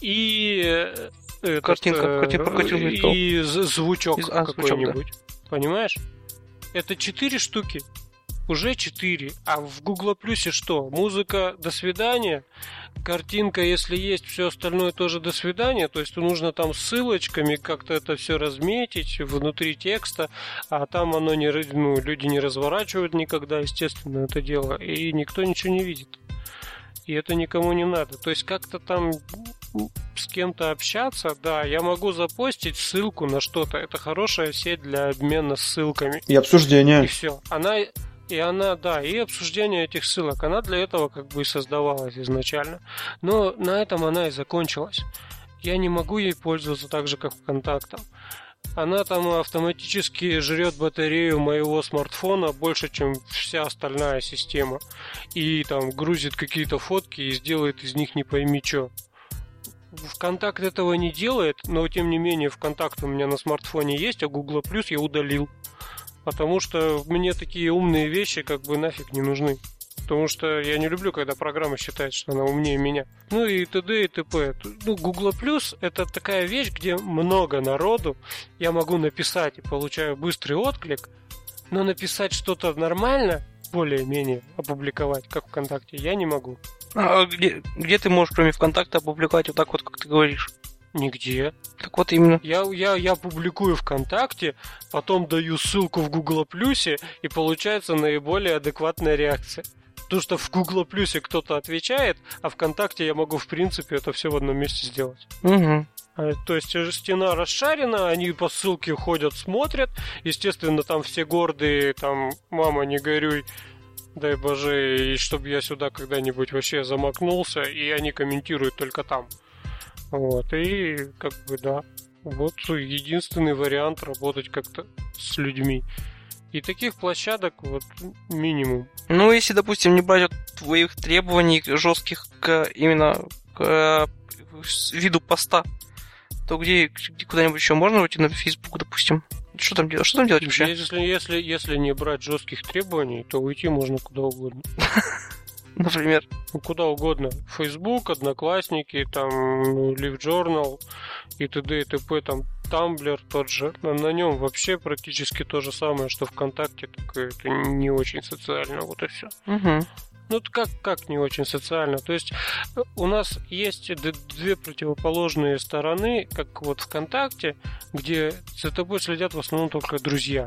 и э, этот,
Картинка,
э,
картинка, картинка,
и з- звучок
Из- а, звучок,
какой-нибудь. Понимаешь? Это четыре штуки. Уже четыре. А в Google Плюсе что? Музыка до свидания. Картинка, если есть, все остальное тоже до свидания. То есть нужно там ссылочками как-то это все разметить внутри текста, а там оно не, раз- ну, люди не разворачивают никогда, естественно, это дело, и никто ничего не видит. И это никому не надо. То есть как-то там с кем-то общаться, да, я могу запостить ссылку на что-то. Это хорошая сеть для обмена ссылками.
И обсуждение.
И все. Она, и она, да, и обсуждение этих ссылок, она для этого как бы и создавалась изначально. Но на этом она и закончилась. Я не могу ей пользоваться так же, как ВКонтактом. Она там автоматически жрет батарею моего смартфона больше, чем вся остальная система. И там грузит какие-то фотки и сделает из них не пойми что. ВКонтакт этого не делает, но тем не менее ВКонтакт у меня на смартфоне есть, а Google Плюс я удалил. Потому что мне такие умные вещи как бы нафиг не нужны. Потому что я не люблю, когда программа считает, что она умнее меня. Ну и т.д. и т.п. Ну, Google Plus это такая вещь, где много народу. Я могу написать и получаю быстрый отклик, но написать что-то нормально, более-менее опубликовать, как ВКонтакте, я не могу.
А где, где ты можешь, кроме ВКонтакта, опубликовать вот так вот, как ты говоришь?
Нигде.
Так вот именно.
Я, я, я публикую ВКонтакте, потом даю ссылку в Google Плюсе, и получается наиболее адекватная реакция. Потому что в Google Плюсе кто-то отвечает, а ВКонтакте я могу, в принципе, это все в одном месте сделать.
Угу.
А, То есть э, стена расшарена, они по ссылке ходят, смотрят. Естественно, там все гордые, там, мама, не горюй, дай боже, и чтобы я сюда когда-нибудь вообще замакнулся, и они комментируют только там. Вот, и как бы да. Вот единственный вариант работать как-то с людьми. И таких площадок вот минимум.
Ну, если, допустим, не брать от твоих требований жестких к именно к э, виду поста, то где, где куда-нибудь еще можно выйти на Facebook, допустим? Что там делать? Что там делать вообще?
Если, если, если не брать жестких требований, то уйти можно куда угодно.
Например.
Ну, куда угодно. Facebook, Одноклассники, там, LiveJournal и т.д. и т.п. Там Tumblr тот же. На, на нем вообще практически то же самое, что ВКонтакте, только это не очень социально, вот и все.
Угу.
Ну, это как, как не очень социально? То есть у нас есть д- две противоположные стороны, как вот ВКонтакте, где за тобой следят в основном только друзья.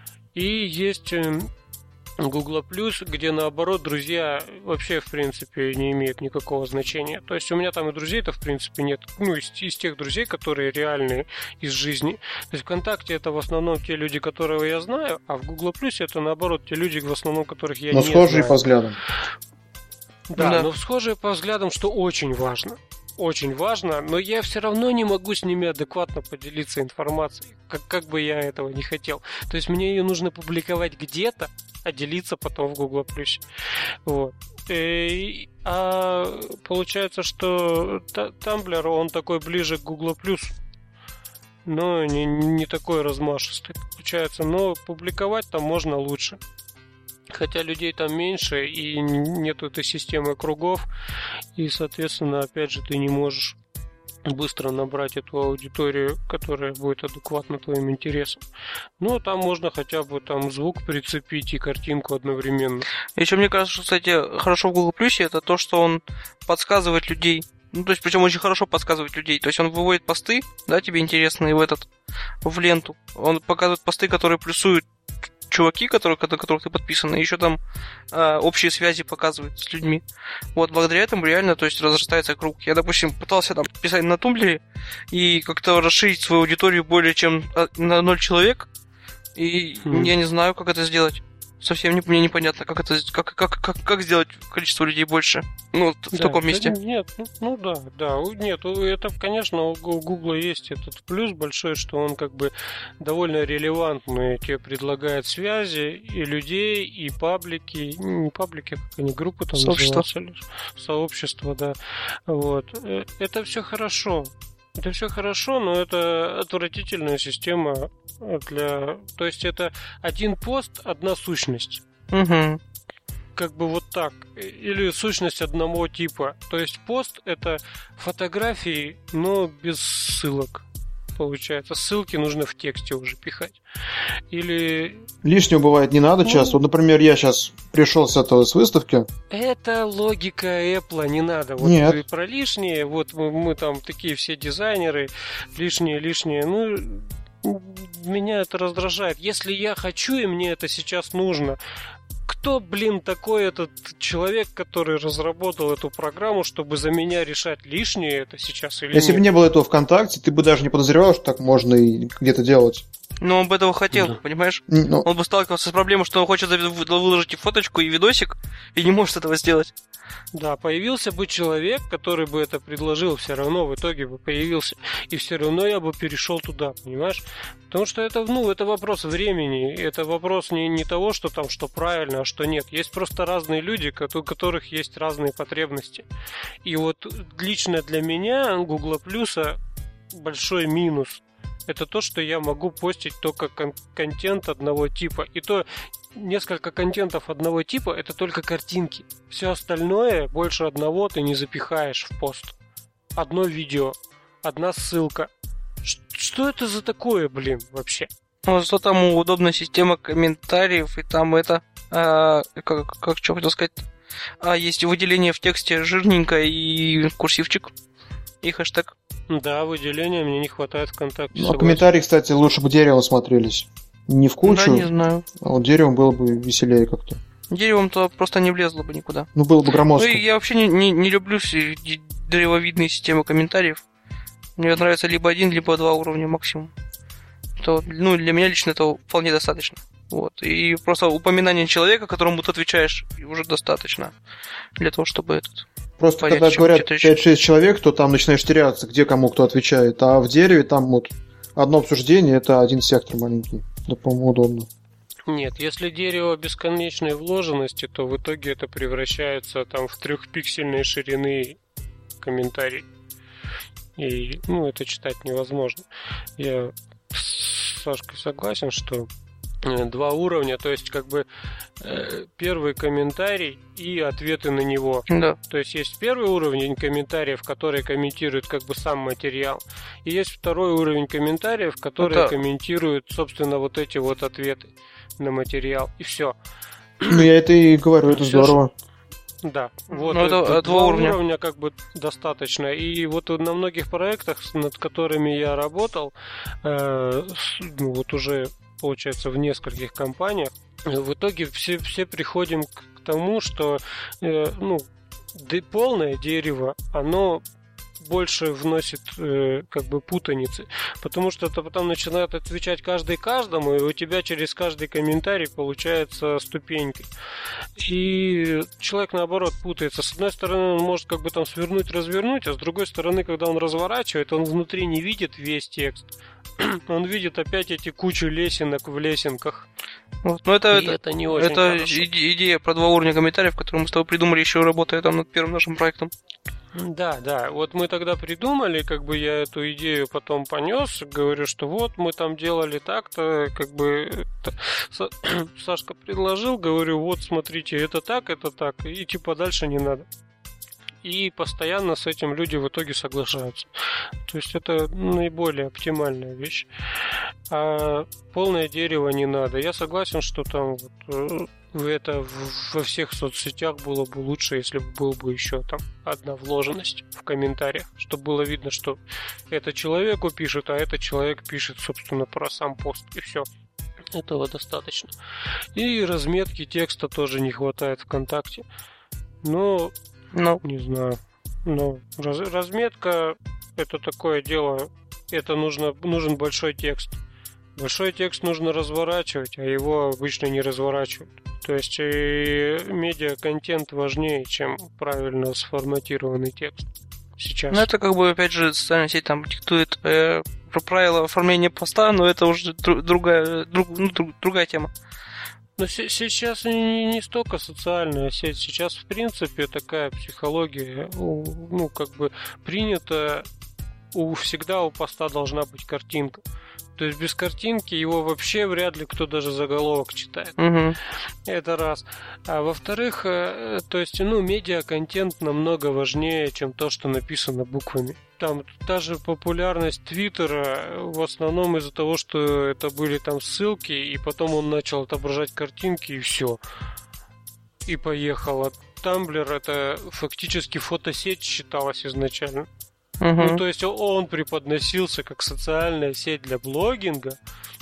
И есть э, Google Плюс, где наоборот друзья вообще в принципе не имеют никакого значения. То есть у меня там и друзей-то в принципе нет. Ну, из, из тех друзей, которые реальные из жизни. То есть ВКонтакте это в основном те люди, которых я знаю, а в Google Плюсе это наоборот те люди, в основном которых я
Но
не
схожие
знаю.
по взглядам.
Да,
Да.
но схожие по взглядам, что очень важно. Очень важно, но я все равно не могу с ними адекватно поделиться информацией, как, как бы я этого не хотел. То есть мне ее нужно публиковать где-то, а делиться потом в Google Плюсе. Вот. И, а получается, что та- Tumblr, он такой ближе к Google Плюс, но не, не такой размашистый получается. Но публиковать там можно лучше. Хотя людей там меньше, и нету этой системы кругов, и, соответственно, опять же, ты не можешь быстро набрать эту аудиторию, которая будет адекватна твоим интересам. Но там можно хотя бы там звук прицепить и картинку одновременно.
Еще мне кажется, что, кстати, хорошо в Google Плюсе это то, что он подсказывает людей. Ну, то есть, причем очень хорошо подсказывает людей. То есть он выводит посты, да, тебе интересные в этот, в ленту. Он показывает посты, которые плюсуют чуваки, которые, на которых ты подписан, и еще там э, общие связи показывают с людьми. Вот, благодаря этому реально, то есть, разрастается круг. Я, допустим, пытался там писать на Тумблере и как-то расширить свою аудиторию более чем на ноль человек, и mm. я не знаю, как это сделать. Совсем не, мне непонятно, как это как, как, как, как сделать количество людей больше. Ну, в
да,
таком месте.
Нет, ну, ну да, да. Нет, это, конечно, у Гугла есть этот плюс большой, что он как бы довольно релевантный. Тебе предлагает связи и людей, и паблики. Не паблики, как они, группы там
Сообщество.
называются. Сообщество, да. Вот. Это все хорошо. Это все хорошо, но это отвратительная система для... То есть это один пост, одна сущность.
Угу.
Как бы вот так. Или сущность одного типа. То есть пост — это фотографии, но без ссылок. Получается, ссылки нужно в тексте уже пихать. Или...
Лишнего бывает не надо ну, часто. Вот, например, я сейчас пришел с этого, с выставки.
Это логика Apple, не надо. Вот
Нет.
Про лишние, вот мы, мы там такие все дизайнеры, лишние, лишние. Ну, меня это раздражает. Если я хочу, и мне это сейчас нужно, кто, блин, такой этот человек, который разработал эту программу, чтобы за меня решать, лишнее это сейчас или
Если
нет?
бы не было этого ВКонтакте, ты бы даже не подозревал, что так можно и где-то делать.
Но он бы этого хотел,
да.
Понимаешь?
Но...
Он бы сталкивался с проблемой, что он хочет выложить и фоточку, и видосик, и не может этого сделать.
Да, появился бы человек, который бы это предложил, все равно в итоге бы появился. И все равно я бы перешел туда, понимаешь? Потому что это, ну, это вопрос времени. Это вопрос не, не того, что там, что правильно, а что нет. Есть просто разные люди, у которых есть разные потребности. И вот лично для меня Google Плюса большой минус. Это то, что я могу постить только кон- контент одного типа. И то несколько контентов одного типа — это только картинки. Все остальное, больше одного ты не запихаешь в пост. Одно видео, одна ссылка. Ш- что это за такое, блин, вообще?
Ну, зато там удобная система комментариев, и там это... А, как, как что хотел сказать? А, есть выделение в тексте жирненько и курсивчик, и хэштег.
Да, выделения мне не хватает ВКонтакте.
Ну, а комментарии, кстати, лучше бы деревом смотрелись. Не в кучу,
да, не знаю.
А вот деревом было бы веселее как-то.
Деревом-то просто не влезло бы никуда.
Ну, было бы громоздко.
Ну, я вообще не, не, не люблю древовидные системы комментариев. Мне нравится либо один, либо два уровня максимум. То, ну, для меня лично это вполне достаточно. Вот. И просто упоминание человека, которому ты отвечаешь, уже достаточно для того, чтобы этот...
Просто
понять,
когда говорят пять-шесть
еще...
человек, то там начинаешь теряться, где кому кто отвечает. А в дереве там вот одно обсуждение, это один сектор маленький. Это, по-моему, удобно.
Нет, если дерево бесконечной вложенности, то в итоге это превращается там в трехпиксельные ширины комментарий. И, ну, это читать невозможно. Я с Сашкой согласен, что два уровня, то есть как бы э, первый комментарий и ответы на него.
Да.
То есть есть первый уровень комментариев, которые комментируют как бы сам материал, и есть второй уровень комментариев, которые
Это...
комментируют, собственно, вот эти вот ответы на материал, и все.
Ну, я это и говорю, это
Всё
здорово.
Да, вот
ну, это,
это,
два уровня.
уровня как бы достаточно. И вот на многих проектах, над которыми я работал, э, ну, вот уже получается в нескольких компаниях, в итоге все, все приходим к, к тому, что э, ну, де, полное дерево, оно больше вносит э, как бы путаницы, потому что это потом начинает отвечать каждый каждому, и у тебя через каждый комментарий получается ступенька. И человек наоборот путается. С одной стороны, он может как бы там свернуть, развернуть, а с другой стороны, когда он разворачивает, он внутри не видит весь текст. Он видит опять эти кучу лесенок в лесенках.
Вот. Но это,
и
это,
это не очень
это
хорошо.
идея про два уровня комментариев, которую мы с тобой придумали, еще работая там над первым нашим проектом.
Да, да, вот мы тогда придумали, как бы я эту идею потом понес, говорю, что вот мы там делали так-то, как бы Сашка предложил, говорю, вот смотрите, это так, это так, и типа дальше не надо. И постоянно с этим люди в итоге соглашаются. То есть это наиболее оптимальная вещь. А полное дерево не надо. Я согласен, что там вот, это во всех соцсетях было бы лучше, если бы был бы еще там одна вложенность в комментариях, чтобы было видно, что это человеку пишет, а этот человек пишет, собственно, про сам пост, и все. Этого достаточно. И разметки текста тоже не хватает ВКонтакте. Но,
Ну,
не знаю. Но раз- разметка это такое дело. Это нужно, нужен большой текст. Большой текст нужно разворачивать, а его обычно не разворачивают. То есть и медиа-контент важнее, чем правильно сформатированный текст сейчас.
ну это как бы, опять же, социальная сеть там диктует э, про правила оформления поста, но это уже дру- другая, друг- ну, друг- другая тема.
Но се- сейчас не, не столько социальная сеть, сейчас в принципе такая психология, у- ну как бы принято, у, всегда у поста должна быть картинка. То есть без картинки его вообще вряд ли кто даже заголовок читает.
Угу.
Это раз. А во-вторых, э, то есть, ну, медиа-контент намного важнее, чем то, что написано буквами. Там даже популярность Твиттера в основном из-за того, что это были там ссылки, и потом он начал отображать картинки, и все. И поехало. Тамблер это фактически фотосеть считалась изначально.
Угу.
Ну, то есть он преподносился как социальная сеть для блогинга,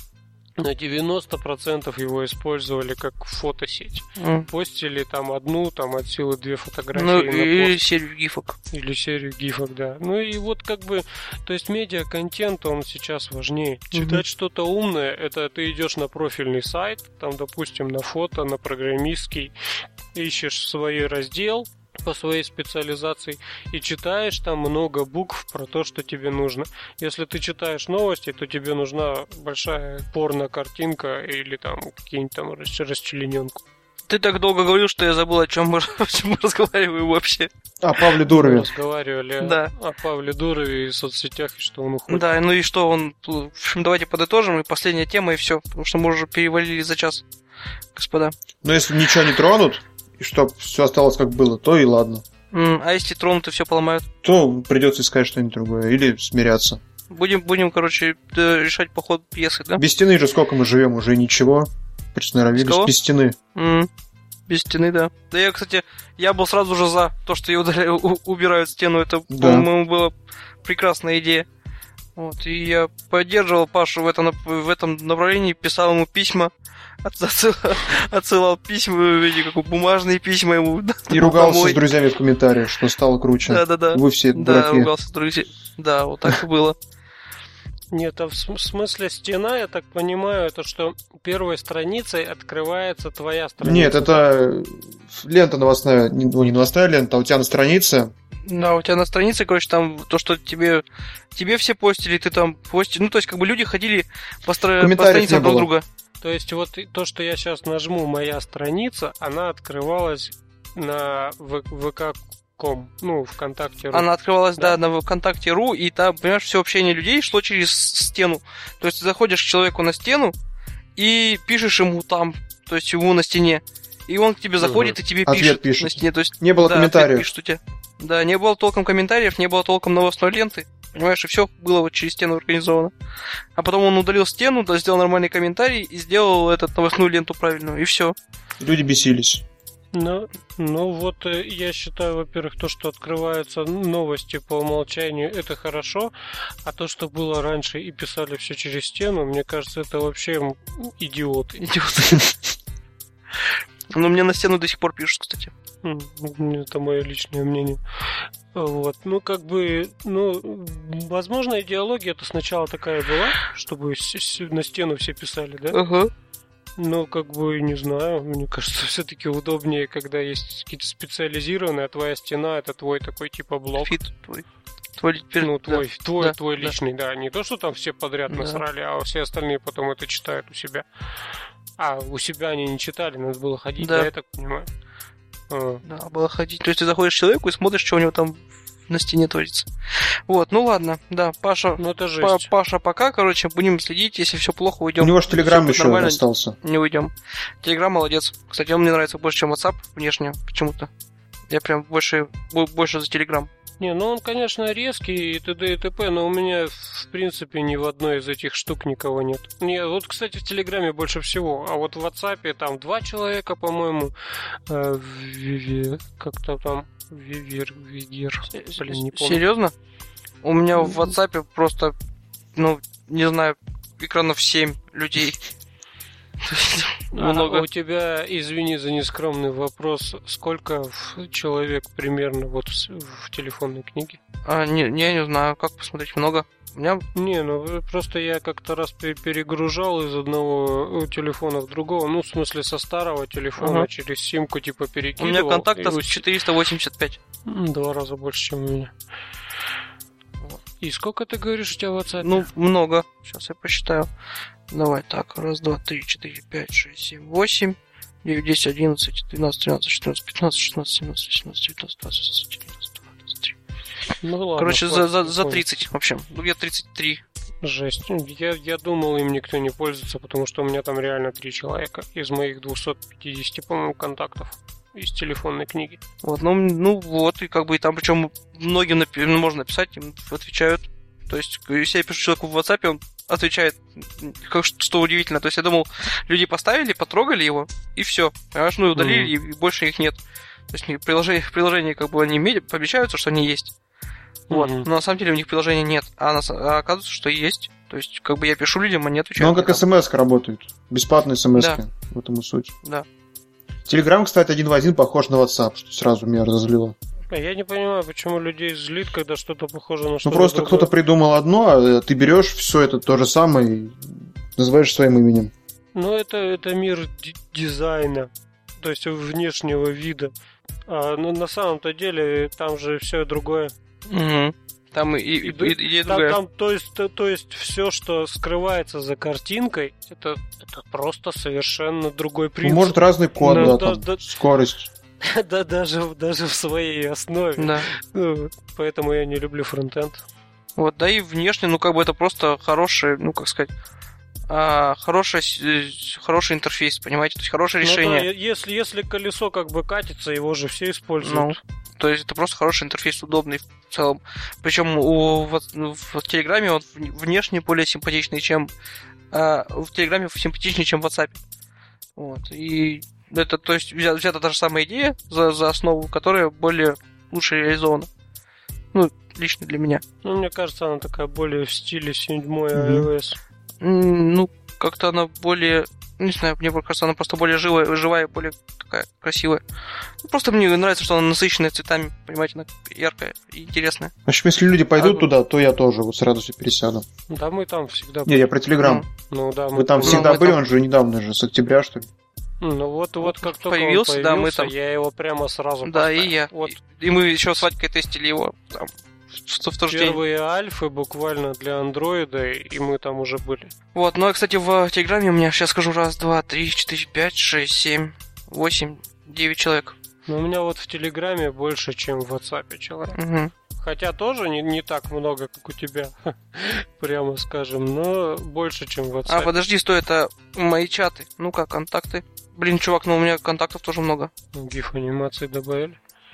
на девяносто процентов его использовали как фотосеть.
М.
Постили там одну, там от силы две фотографии
Ну,
на
и
пост.
серию гифок.
Или серию гифок, да. Ну и вот как бы, то есть медиа-контент, он сейчас важнее. Читать что-то умное, это ты идешь на профильный сайт, там, допустим, на фото, на программистский, ищешь свой раздел по своей специализации и читаешь там много букв про то, что тебе нужно. Если ты читаешь новости, то тебе нужна большая порно-картинка или там какие-нибудь там расчлененку.
Ты так долго говорил, что я забыл, о чем мы, о чем мы разговариваем вообще.
А, Павле
Мы
Дурове.
разговаривали
Да.
о Павле Дурове и соцсетях, и что он уходит.
Да, ну и что он... В общем, давайте подытожим, и последняя тема, и все, потому что мы уже перевалили за час, господа.
Но если ничего не тронут, и чтоб все осталось как было, то и ладно.
М, А если тронут и все поломают?
То придется искать что-нибудь другое. Или смиряться.
Будем, будем, короче, э, решать по ходу пьесы, да?
Без стены же сколько мы живем, уже ничего. Приноровились.
Без кого?
Без стены.
М, Без стены, да. Да я, кстати, я был сразу же за то, что ее удаля- у- убирают стену. Это,
Да.
по-моему, была прекрасная идея. Вот, и я поддерживал Пашу в этом, нап- в этом направлении, писал ему письма, отсыл- отсылал письма в виде как бумажные письма ему.
И ругался
домой.
с друзьями в комментариях, что стало круче.
Да-да-да.
Вы все
Да,
дураки.
ругался с друзьями. Да, вот так и было.
Нет, а в см- смысле стена, я так понимаю, это что первой страницей открывается твоя страница.
Нет, это лента новостная, не- ну не новостная лента, а у тебя на странице.
Да, у тебя на странице, короче, там то, что тебе, тебе все постили, ты там постил. Ну, то есть, как бы люди ходили по, стра- по
Комментариев
страницам
не
друг
было.
друга.
То есть вот и то, что я сейчас нажму «Моя страница», она открывалась на вэ ка точка ком, ну, ВКонтакте.
Она открывалась, да,
Да.
на ВКонтакте.ру, и там, понимаешь, все общение людей шло через стену. То есть, ты заходишь к человеку на стену и пишешь ему там, то есть, ему на стене. И он к тебе заходит и тебе
Ответ
пишет,
пишет.
на стене. То есть,
Не было
да, ответ
комментариев.
пишет у тебя. Да, не было толком комментариев, не было толком новостной ленты. Понимаешь, и все было вот через стену организовано. А потом он удалил стену, да, сделал нормальный комментарий и сделал эту новостную ленту правильную, и все.
Люди бесились.
Ну, ну вот э, я считаю, во-первых, то, что открываются новости по умолчанию, это хорошо, а то, что было раньше и писали все через стену, мне кажется, это вообще м, идиоты.
Идиот. Ну, мне на стену до сих пор пишут, кстати.
М, Это мое личное мнение. Вот. Ну, как бы, ну, возможно, идеология это сначала такая была, чтобы с- с- на стену все писали, да?
Ага.
Ну, как бы, не знаю, мне кажется, все-таки удобнее, когда есть какие-то специализированные, а твоя стена это твой такой типа блок.
Фит твой. Твой теперь-
Ну,
да.
твой, твой,
да,
твой
да.
личный, да. Не то, что там все подряд
Да.
насрали, а все остальные потом это читают у себя. А, у себя они не читали, надо было ходить,
Да.
да, я так понимаю. А,
Да, было ходить. То есть ты заходишь к человеку и смотришь, что у него там на стене творится. Вот, ну ладно, да, Паша,
ну, это
Па-
жесть.
Паша пока, короче, будем следить, если все плохо, уйдем.
У него же телеграм
Всё будет
еще
нормально,
остался.
не уйдем. Телеграм молодец. Кстати, он мне нравится больше, чем WhatsApp внешне, почему-то. Я прям больше, бо- больше за Телеграм.
Не, ну он, конечно, резкий и т.д. и т.п., но у меня, в принципе, ни в одной из этих штук никого нет. Не, вот, кстати, в Телеграме больше всего, а вот в WhatsApp там два человека, по-моему, э, в Виве- как-то там Вивер, Вигер, блин, не помню.
Серьезно? У меня в WhatsApp просто, ну, не знаю, экранов семь людей.
Много. А у тебя, извини за нескромный вопрос, сколько человек примерно вот в, в телефонной книге?
А, не, не, не знаю, как посмотреть, много. У меня...
Не, ну просто я как-то раз перегружал из одного телефона в другого, ну, в смысле, со старого телефона ага. через симку, типа, перекидывал.
У меня контактов и... четыреста восемьдесят пять.
Два раза больше, чем у меня. И сколько ты говоришь у тебя в WhatsApp?
Ну, много. Сейчас я посчитаю. Давай так. Раз, два, три, четыре, пять, шесть, семь, восемь, девять, десять, одиннадцать, двенадцать, тринадцать, четырнадцать, пятнадцать, шестнадцать, семнадцать, восемнадцать, девятнадцать, двадцать, двадцать один, двадцать два, двадцать три. Ну ладно. Короче, за, за, за тридцать, в общем. Ну, я тридцать три.
Жесть. Я, я думал, им никто не пользуется, потому что у меня там реально три человека из моих двести пятьдесят, по-моему, контактов. Из телефонной книги.
Вот, ну, ну вот, и как бы и там, причем многим напи- можно написать, им отвечают. То есть, если я пишу человеку в WhatsApp, он отвечает, как, что удивительно. То есть, я думал, люди поставили, потрогали его, и все. Понимаешь, ну и удалили, mm-hmm. и больше их нет. То есть, приложения, приложения как бы они помечаются, что они есть. Вот. Mm-hmm. Но на самом деле у них приложения нет. А, на, а оказывается, что есть. То есть, как бы я пишу людям, они отвечают.
Ну, как смс-ка работает. Бесплатные смс-ки. Да. В этом и суть.
Да.
Телеграм, кстати, один в один похож на WhatsApp, что сразу меня разозлило.
Я не понимаю, почему людей злит, когда что-то похоже на что-то.
Ну просто другое. Кто-то придумал одно, а ты берешь все это то же самое и называешь своим именем.
Ну это, это мир д- дизайна, то есть внешнего вида. А ну, на самом-то деле там же все другое.
Угу. Там и, и, и, и, и
там, там, то есть, то, то есть все, что скрывается за картинкой, это, это просто совершенно другой принцип.
Ну, может, разный код,
да,
да, да,
там,
да, скорость.
Да, даже, даже в своей основе.
Да.
Ну, поэтому я не люблю фронтенд.
Вот, да и внешне, ну, как бы это просто хороший, ну, как сказать, а, хороший, хороший интерфейс, понимаете? То есть хорошее решение.
Ну, да, если, если колесо как бы катится, его же все используют.
Ну, то есть это просто хороший интерфейс, удобный в целом. Причем у, в, в Телеграме он внешне более симпатичный, чем а, в Телеграме симпатичнее, чем в WhatsApp. Вот. И это, то есть, взята, взята та же самая идея за, за основу, которая более лучше реализована. Ну, лично для меня.
Ну, мне кажется, она такая более в стиле седьмой iOS.
Mm-hmm. Ну, как-то она более... Не знаю, мне кажется, она просто более живая, живая, более такая красивая. Ну, просто мне нравится, что она насыщенная цветами, понимаете, она яркая и интересная.
В общем, если люди пойдут а, туда, то я тоже вот с радостью пересяду.
Да, мы там всегда были.
Не, я про Телеграм.
Ну, да, мы
Вы там
ну,
всегда были,
там...
он же недавно же, с октября, что ли?
Ну вот, вот как только
появился,
он появился,
да, мы там...
я его прямо сразу
Да,
поставил.
и я.
Вот.
И мы еще с Вадькой тестили его там, в, в тот же день.
Первые альфы буквально для андроида, и мы там уже были.
Вот, ну, а, кстати, в Телеграме у меня, сейчас скажу, раз, два, три, четыре, пять, шесть, семь, восемь, девять человек.
Ну, у меня вот в Телеграме больше, чем в WhatsApp человек.
Угу.
Хотя тоже не, не так много, как у тебя, прямо скажем, но больше, чем в WhatsApp.
А, подожди, стой, это мои чаты. Ну-ка, контакты. Блин, чувак, ну у меня контактов тоже много.
Гиф-анимации добавили.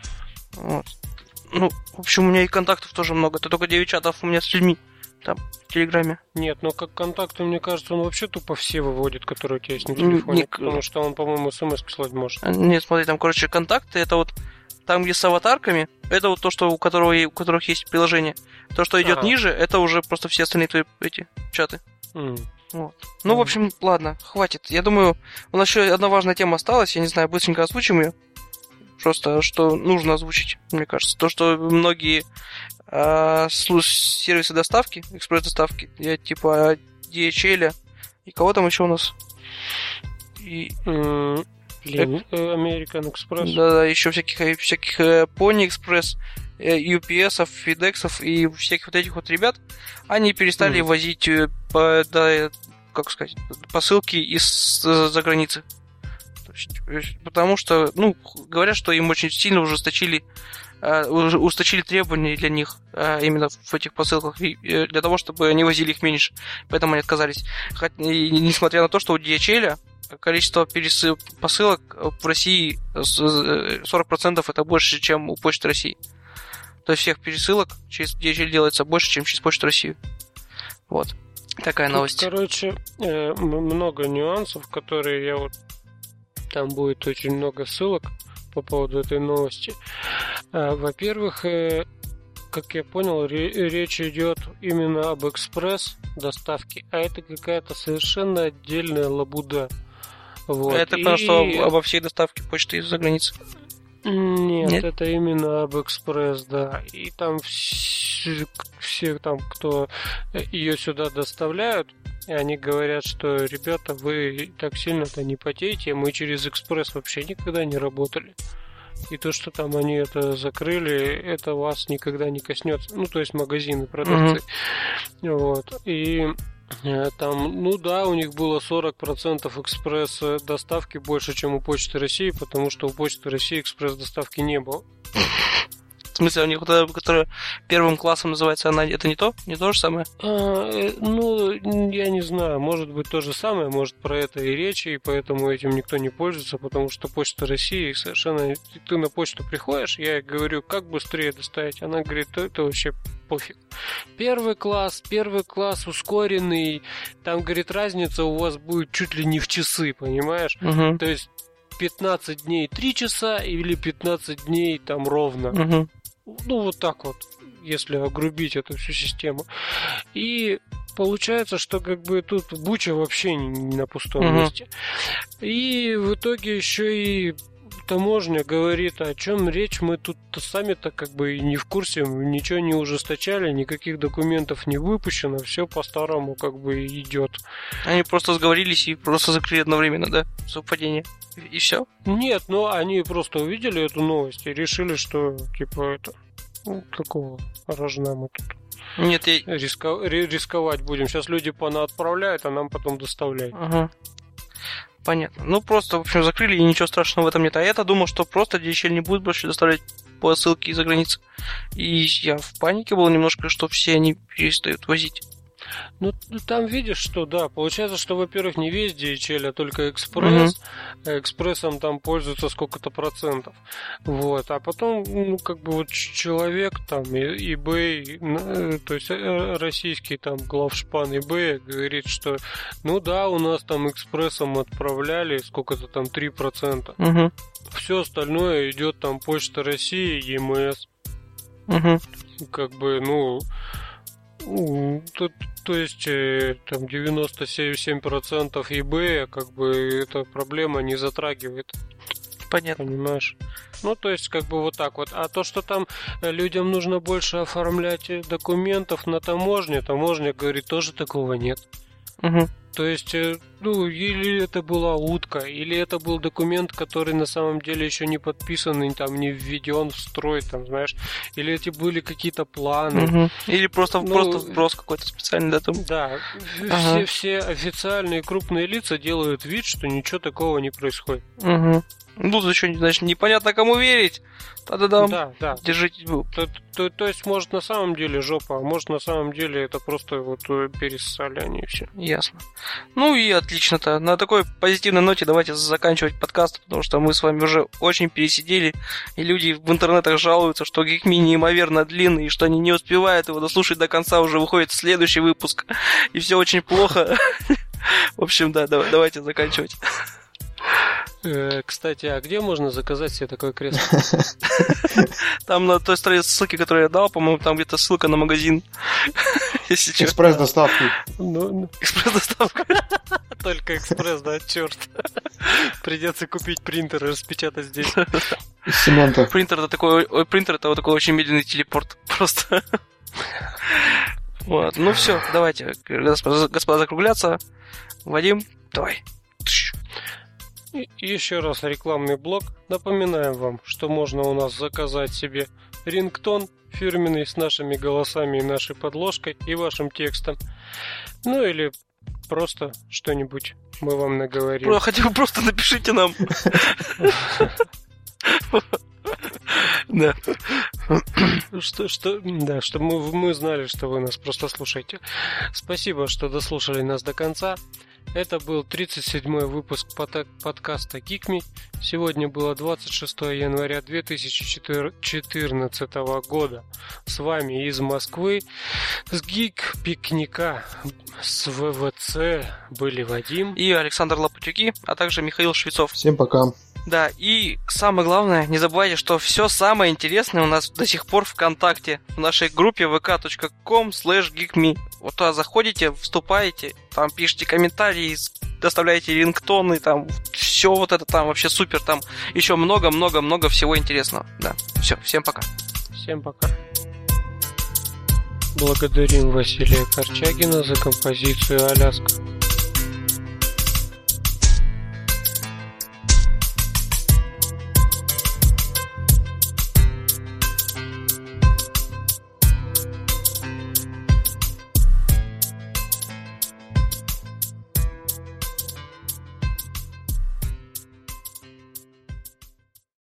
Вот. Ну, в общем, у меня и контактов тоже много. Это только девять чатов у меня с людьми там, в Телеграме.
Нет, но как контакты, мне кажется, он вообще тупо все выводит, которые у тебя есть на телефоне.
Не...
Потому что он, по-моему, смс слать может.
Нет, смотри, там, короче, контакты, это вот там, где с аватарками, это вот то, что у, которого, у которых есть приложение. То, что идет ага. ниже, это уже просто все остальные твои эти чаты.
Mm.
Вот. Ну, mm. в общем, ладно, хватит. Я думаю, у нас еще одна важная тема осталась. Я не знаю, быстренько озвучим ее. Просто, что нужно озвучить, мне кажется. То, что многие э, сервисы доставки, экспресс-доставки, я, типа ди эйч эл, и кого там еще у нас? И...
Mm. American Express.
Да, да, еще всяких, всяких Pony Express, ю пи эс, FedEx и всяких вот этих вот ребят, они перестали mm. возить по, да, как сказать, посылки из-за границы. То есть, потому что, ну, говорят, что им очень сильно ужесточили, uh, ужесточили требования для них uh, именно в этих посылках, и, uh, для того, чтобы они возили их меньше. Поэтому они отказались. Хотя, и, несмотря на то, что у ди эйч эл количество пересыл... посылок в России сорок процентов это больше, чем у Почты России. То есть всех пересылок через ди эйч эл делается больше, чем через Почту России. Вот. Такая
Тут,
новость.
Короче, много нюансов, которые я вот... Там будет очень много ссылок по поводу этой новости. Во-первых, как я понял, речь идет именно об экспресс доставке, а это какая-то совершенно отдельная лабуда. Вот.
Я так
И...
понял, что обо всей доставке почты из-за границы.
Нет,
Нет,
это именно об экспресс, да. И там все, все там, кто ее сюда доставляют, и они говорят, что ребята, вы так сильно-то не потеете, мы через экспресс вообще никогда не работали. И то, что там они это закрыли, это вас никогда не коснется. Ну, то есть магазины, продавцы. Mm-hmm. Вот. И там, ну да, у них было сорок процентов экспресс-доставки больше, чем у Почты России, потому что у Почты России экспресс-доставки не было.
В смысле, у них вот это, которая первым классом называется, она это не то? Не то же самое?
А, э, ну, я не знаю, может быть то же самое, может про это и речь, и поэтому этим никто не пользуется, потому что Почта России совершенно... Ты на почту приходишь, я говорю, как быстрее доставить? Она говорит, то это вообще пофиг. Первый класс, первый класс ускоренный, там, говорит, разница у вас будет чуть ли не в часы, понимаешь?
Угу.
То есть пятнадцать дней три часа или пятнадцать дней там ровно.
Угу.
Ну, вот так вот, если огрубить эту всю систему. И получается, что как бы тут буча вообще не на пустом uh-huh. месте. И в итоге еще и таможня говорит, о чем речь, мы тут сами-то как бы не в курсе, ничего не ужесточали, никаких документов не выпущено, все по-старому как бы идет.
Они просто сговорились и просто закрыли одновременно, да? Совпадение. И все?
Нет, ну они просто увидели эту новость и решили, что типа это, ну, какого рожна мы тут
Нет, я...
Риска... рисковать будем. Сейчас люди понаотправляют, а нам потом доставляют.
Ага. Понятно. Ну, просто, в общем, закрыли, и ничего страшного в этом нет. А я-то думал, что просто ди эйч эл не будет больше доставлять посылки из-за границы. И я в панике был немножко, что все они перестают возить.
Ну, там видишь, что, да, получается, что, во-первых, не весь ди эйч эл, а только экспресс. Mm-hmm. Экспрессом там пользуются сколько-то процентов. Вот. А потом, ну, как бы вот человек там, eBay, то есть российский там главшпан eBay говорит, что, ну да, у нас там экспрессом отправляли сколько-то там три процента.
Mm-hmm.
Все остальное идет там Почта России, и эм эс.
Mm-hmm.
Как бы, ну... То, то есть там девяносто семь процентов eBay, как бы эта проблема не затрагивает.
Понятно.
Понимаешь? Ну, то есть, как бы вот так вот. А то, что там людям нужно больше оформлять документов на таможне, таможня говорит, тоже такого нет.
Угу.
То есть, ну, или это была утка, или это был документ, который на самом деле еще не подписан, и там не введен в строй, там, знаешь, или эти были какие-то планы.
Угу. Или просто, ну, просто вброс какой-то специальный, да, там.
Да, ага. все, все официальные крупные лица делают вид, что ничего такого не происходит.
Угу. Ну, зачем, значит, непонятно, кому верить. Та-да-дам.
Да, да.
Держитесь.
То, то, то есть, может, на самом деле жопа, а может, на самом деле это просто вот перессали они и все.
Ясно. Ну и отлично-то. На такой позитивной ноте давайте заканчивать подкаст, потому что мы с вами уже очень пересидели, и люди в интернетах жалуются, что Geek.me неимоверно длинный, и что они не успевают его дослушать до конца, уже выходит следующий выпуск, и все очень плохо. В общем, да, давайте заканчивать.
Кстати, а где можно заказать себе такое кресло?
Там на той стороне ссылки, которую я дал, по-моему, там где-то ссылка на магазин.
Экспресс-доставка.
Экспресс-доставка.
Только экспресс, да, черт. Придется купить принтер и распечатать здесь.
Из цемента.
Принтер это такой, ой, принтер это вот такой очень медленный телепорт. Просто. Вот. Ну все, давайте, господа, господа, закругляться. Вадим, давай.
И еще раз рекламный блок. Напоминаем вам, что можно у нас заказать себе рингтон фирменный с нашими голосами и нашей подложкой и вашим текстом. Ну или просто что-нибудь мы вам наговорим.
Хотя бы просто напишите нам. Да.
Что, что, да, чтобы мы, мы знали, что вы нас просто слушаете. Спасибо, что дослушали нас до конца. Это был тридцать седьмой выпуск под- подкаста Geek.me. Сегодня было двадцать шестого января две тысячи четырнадцатого года. С вами из Москвы, с Гик-пикника, с ВВЦ были Вадим
и Александр Лопатюки, а также Михаил Швецов.
Всем пока.
Да, и самое главное, не забывайте, что все самое интересное у нас до сих пор ВКонтакте, в нашей группе ви кей точка ком слэш гик ми. Вот туда заходите, вступаете, там пишите комментарии, доставляете рингтоны, там, все вот это там вообще супер, там еще много-много-много всего интересного. Да, все, всем пока.
Всем пока. Благодарим Василия Корчагина за композицию «Аляска».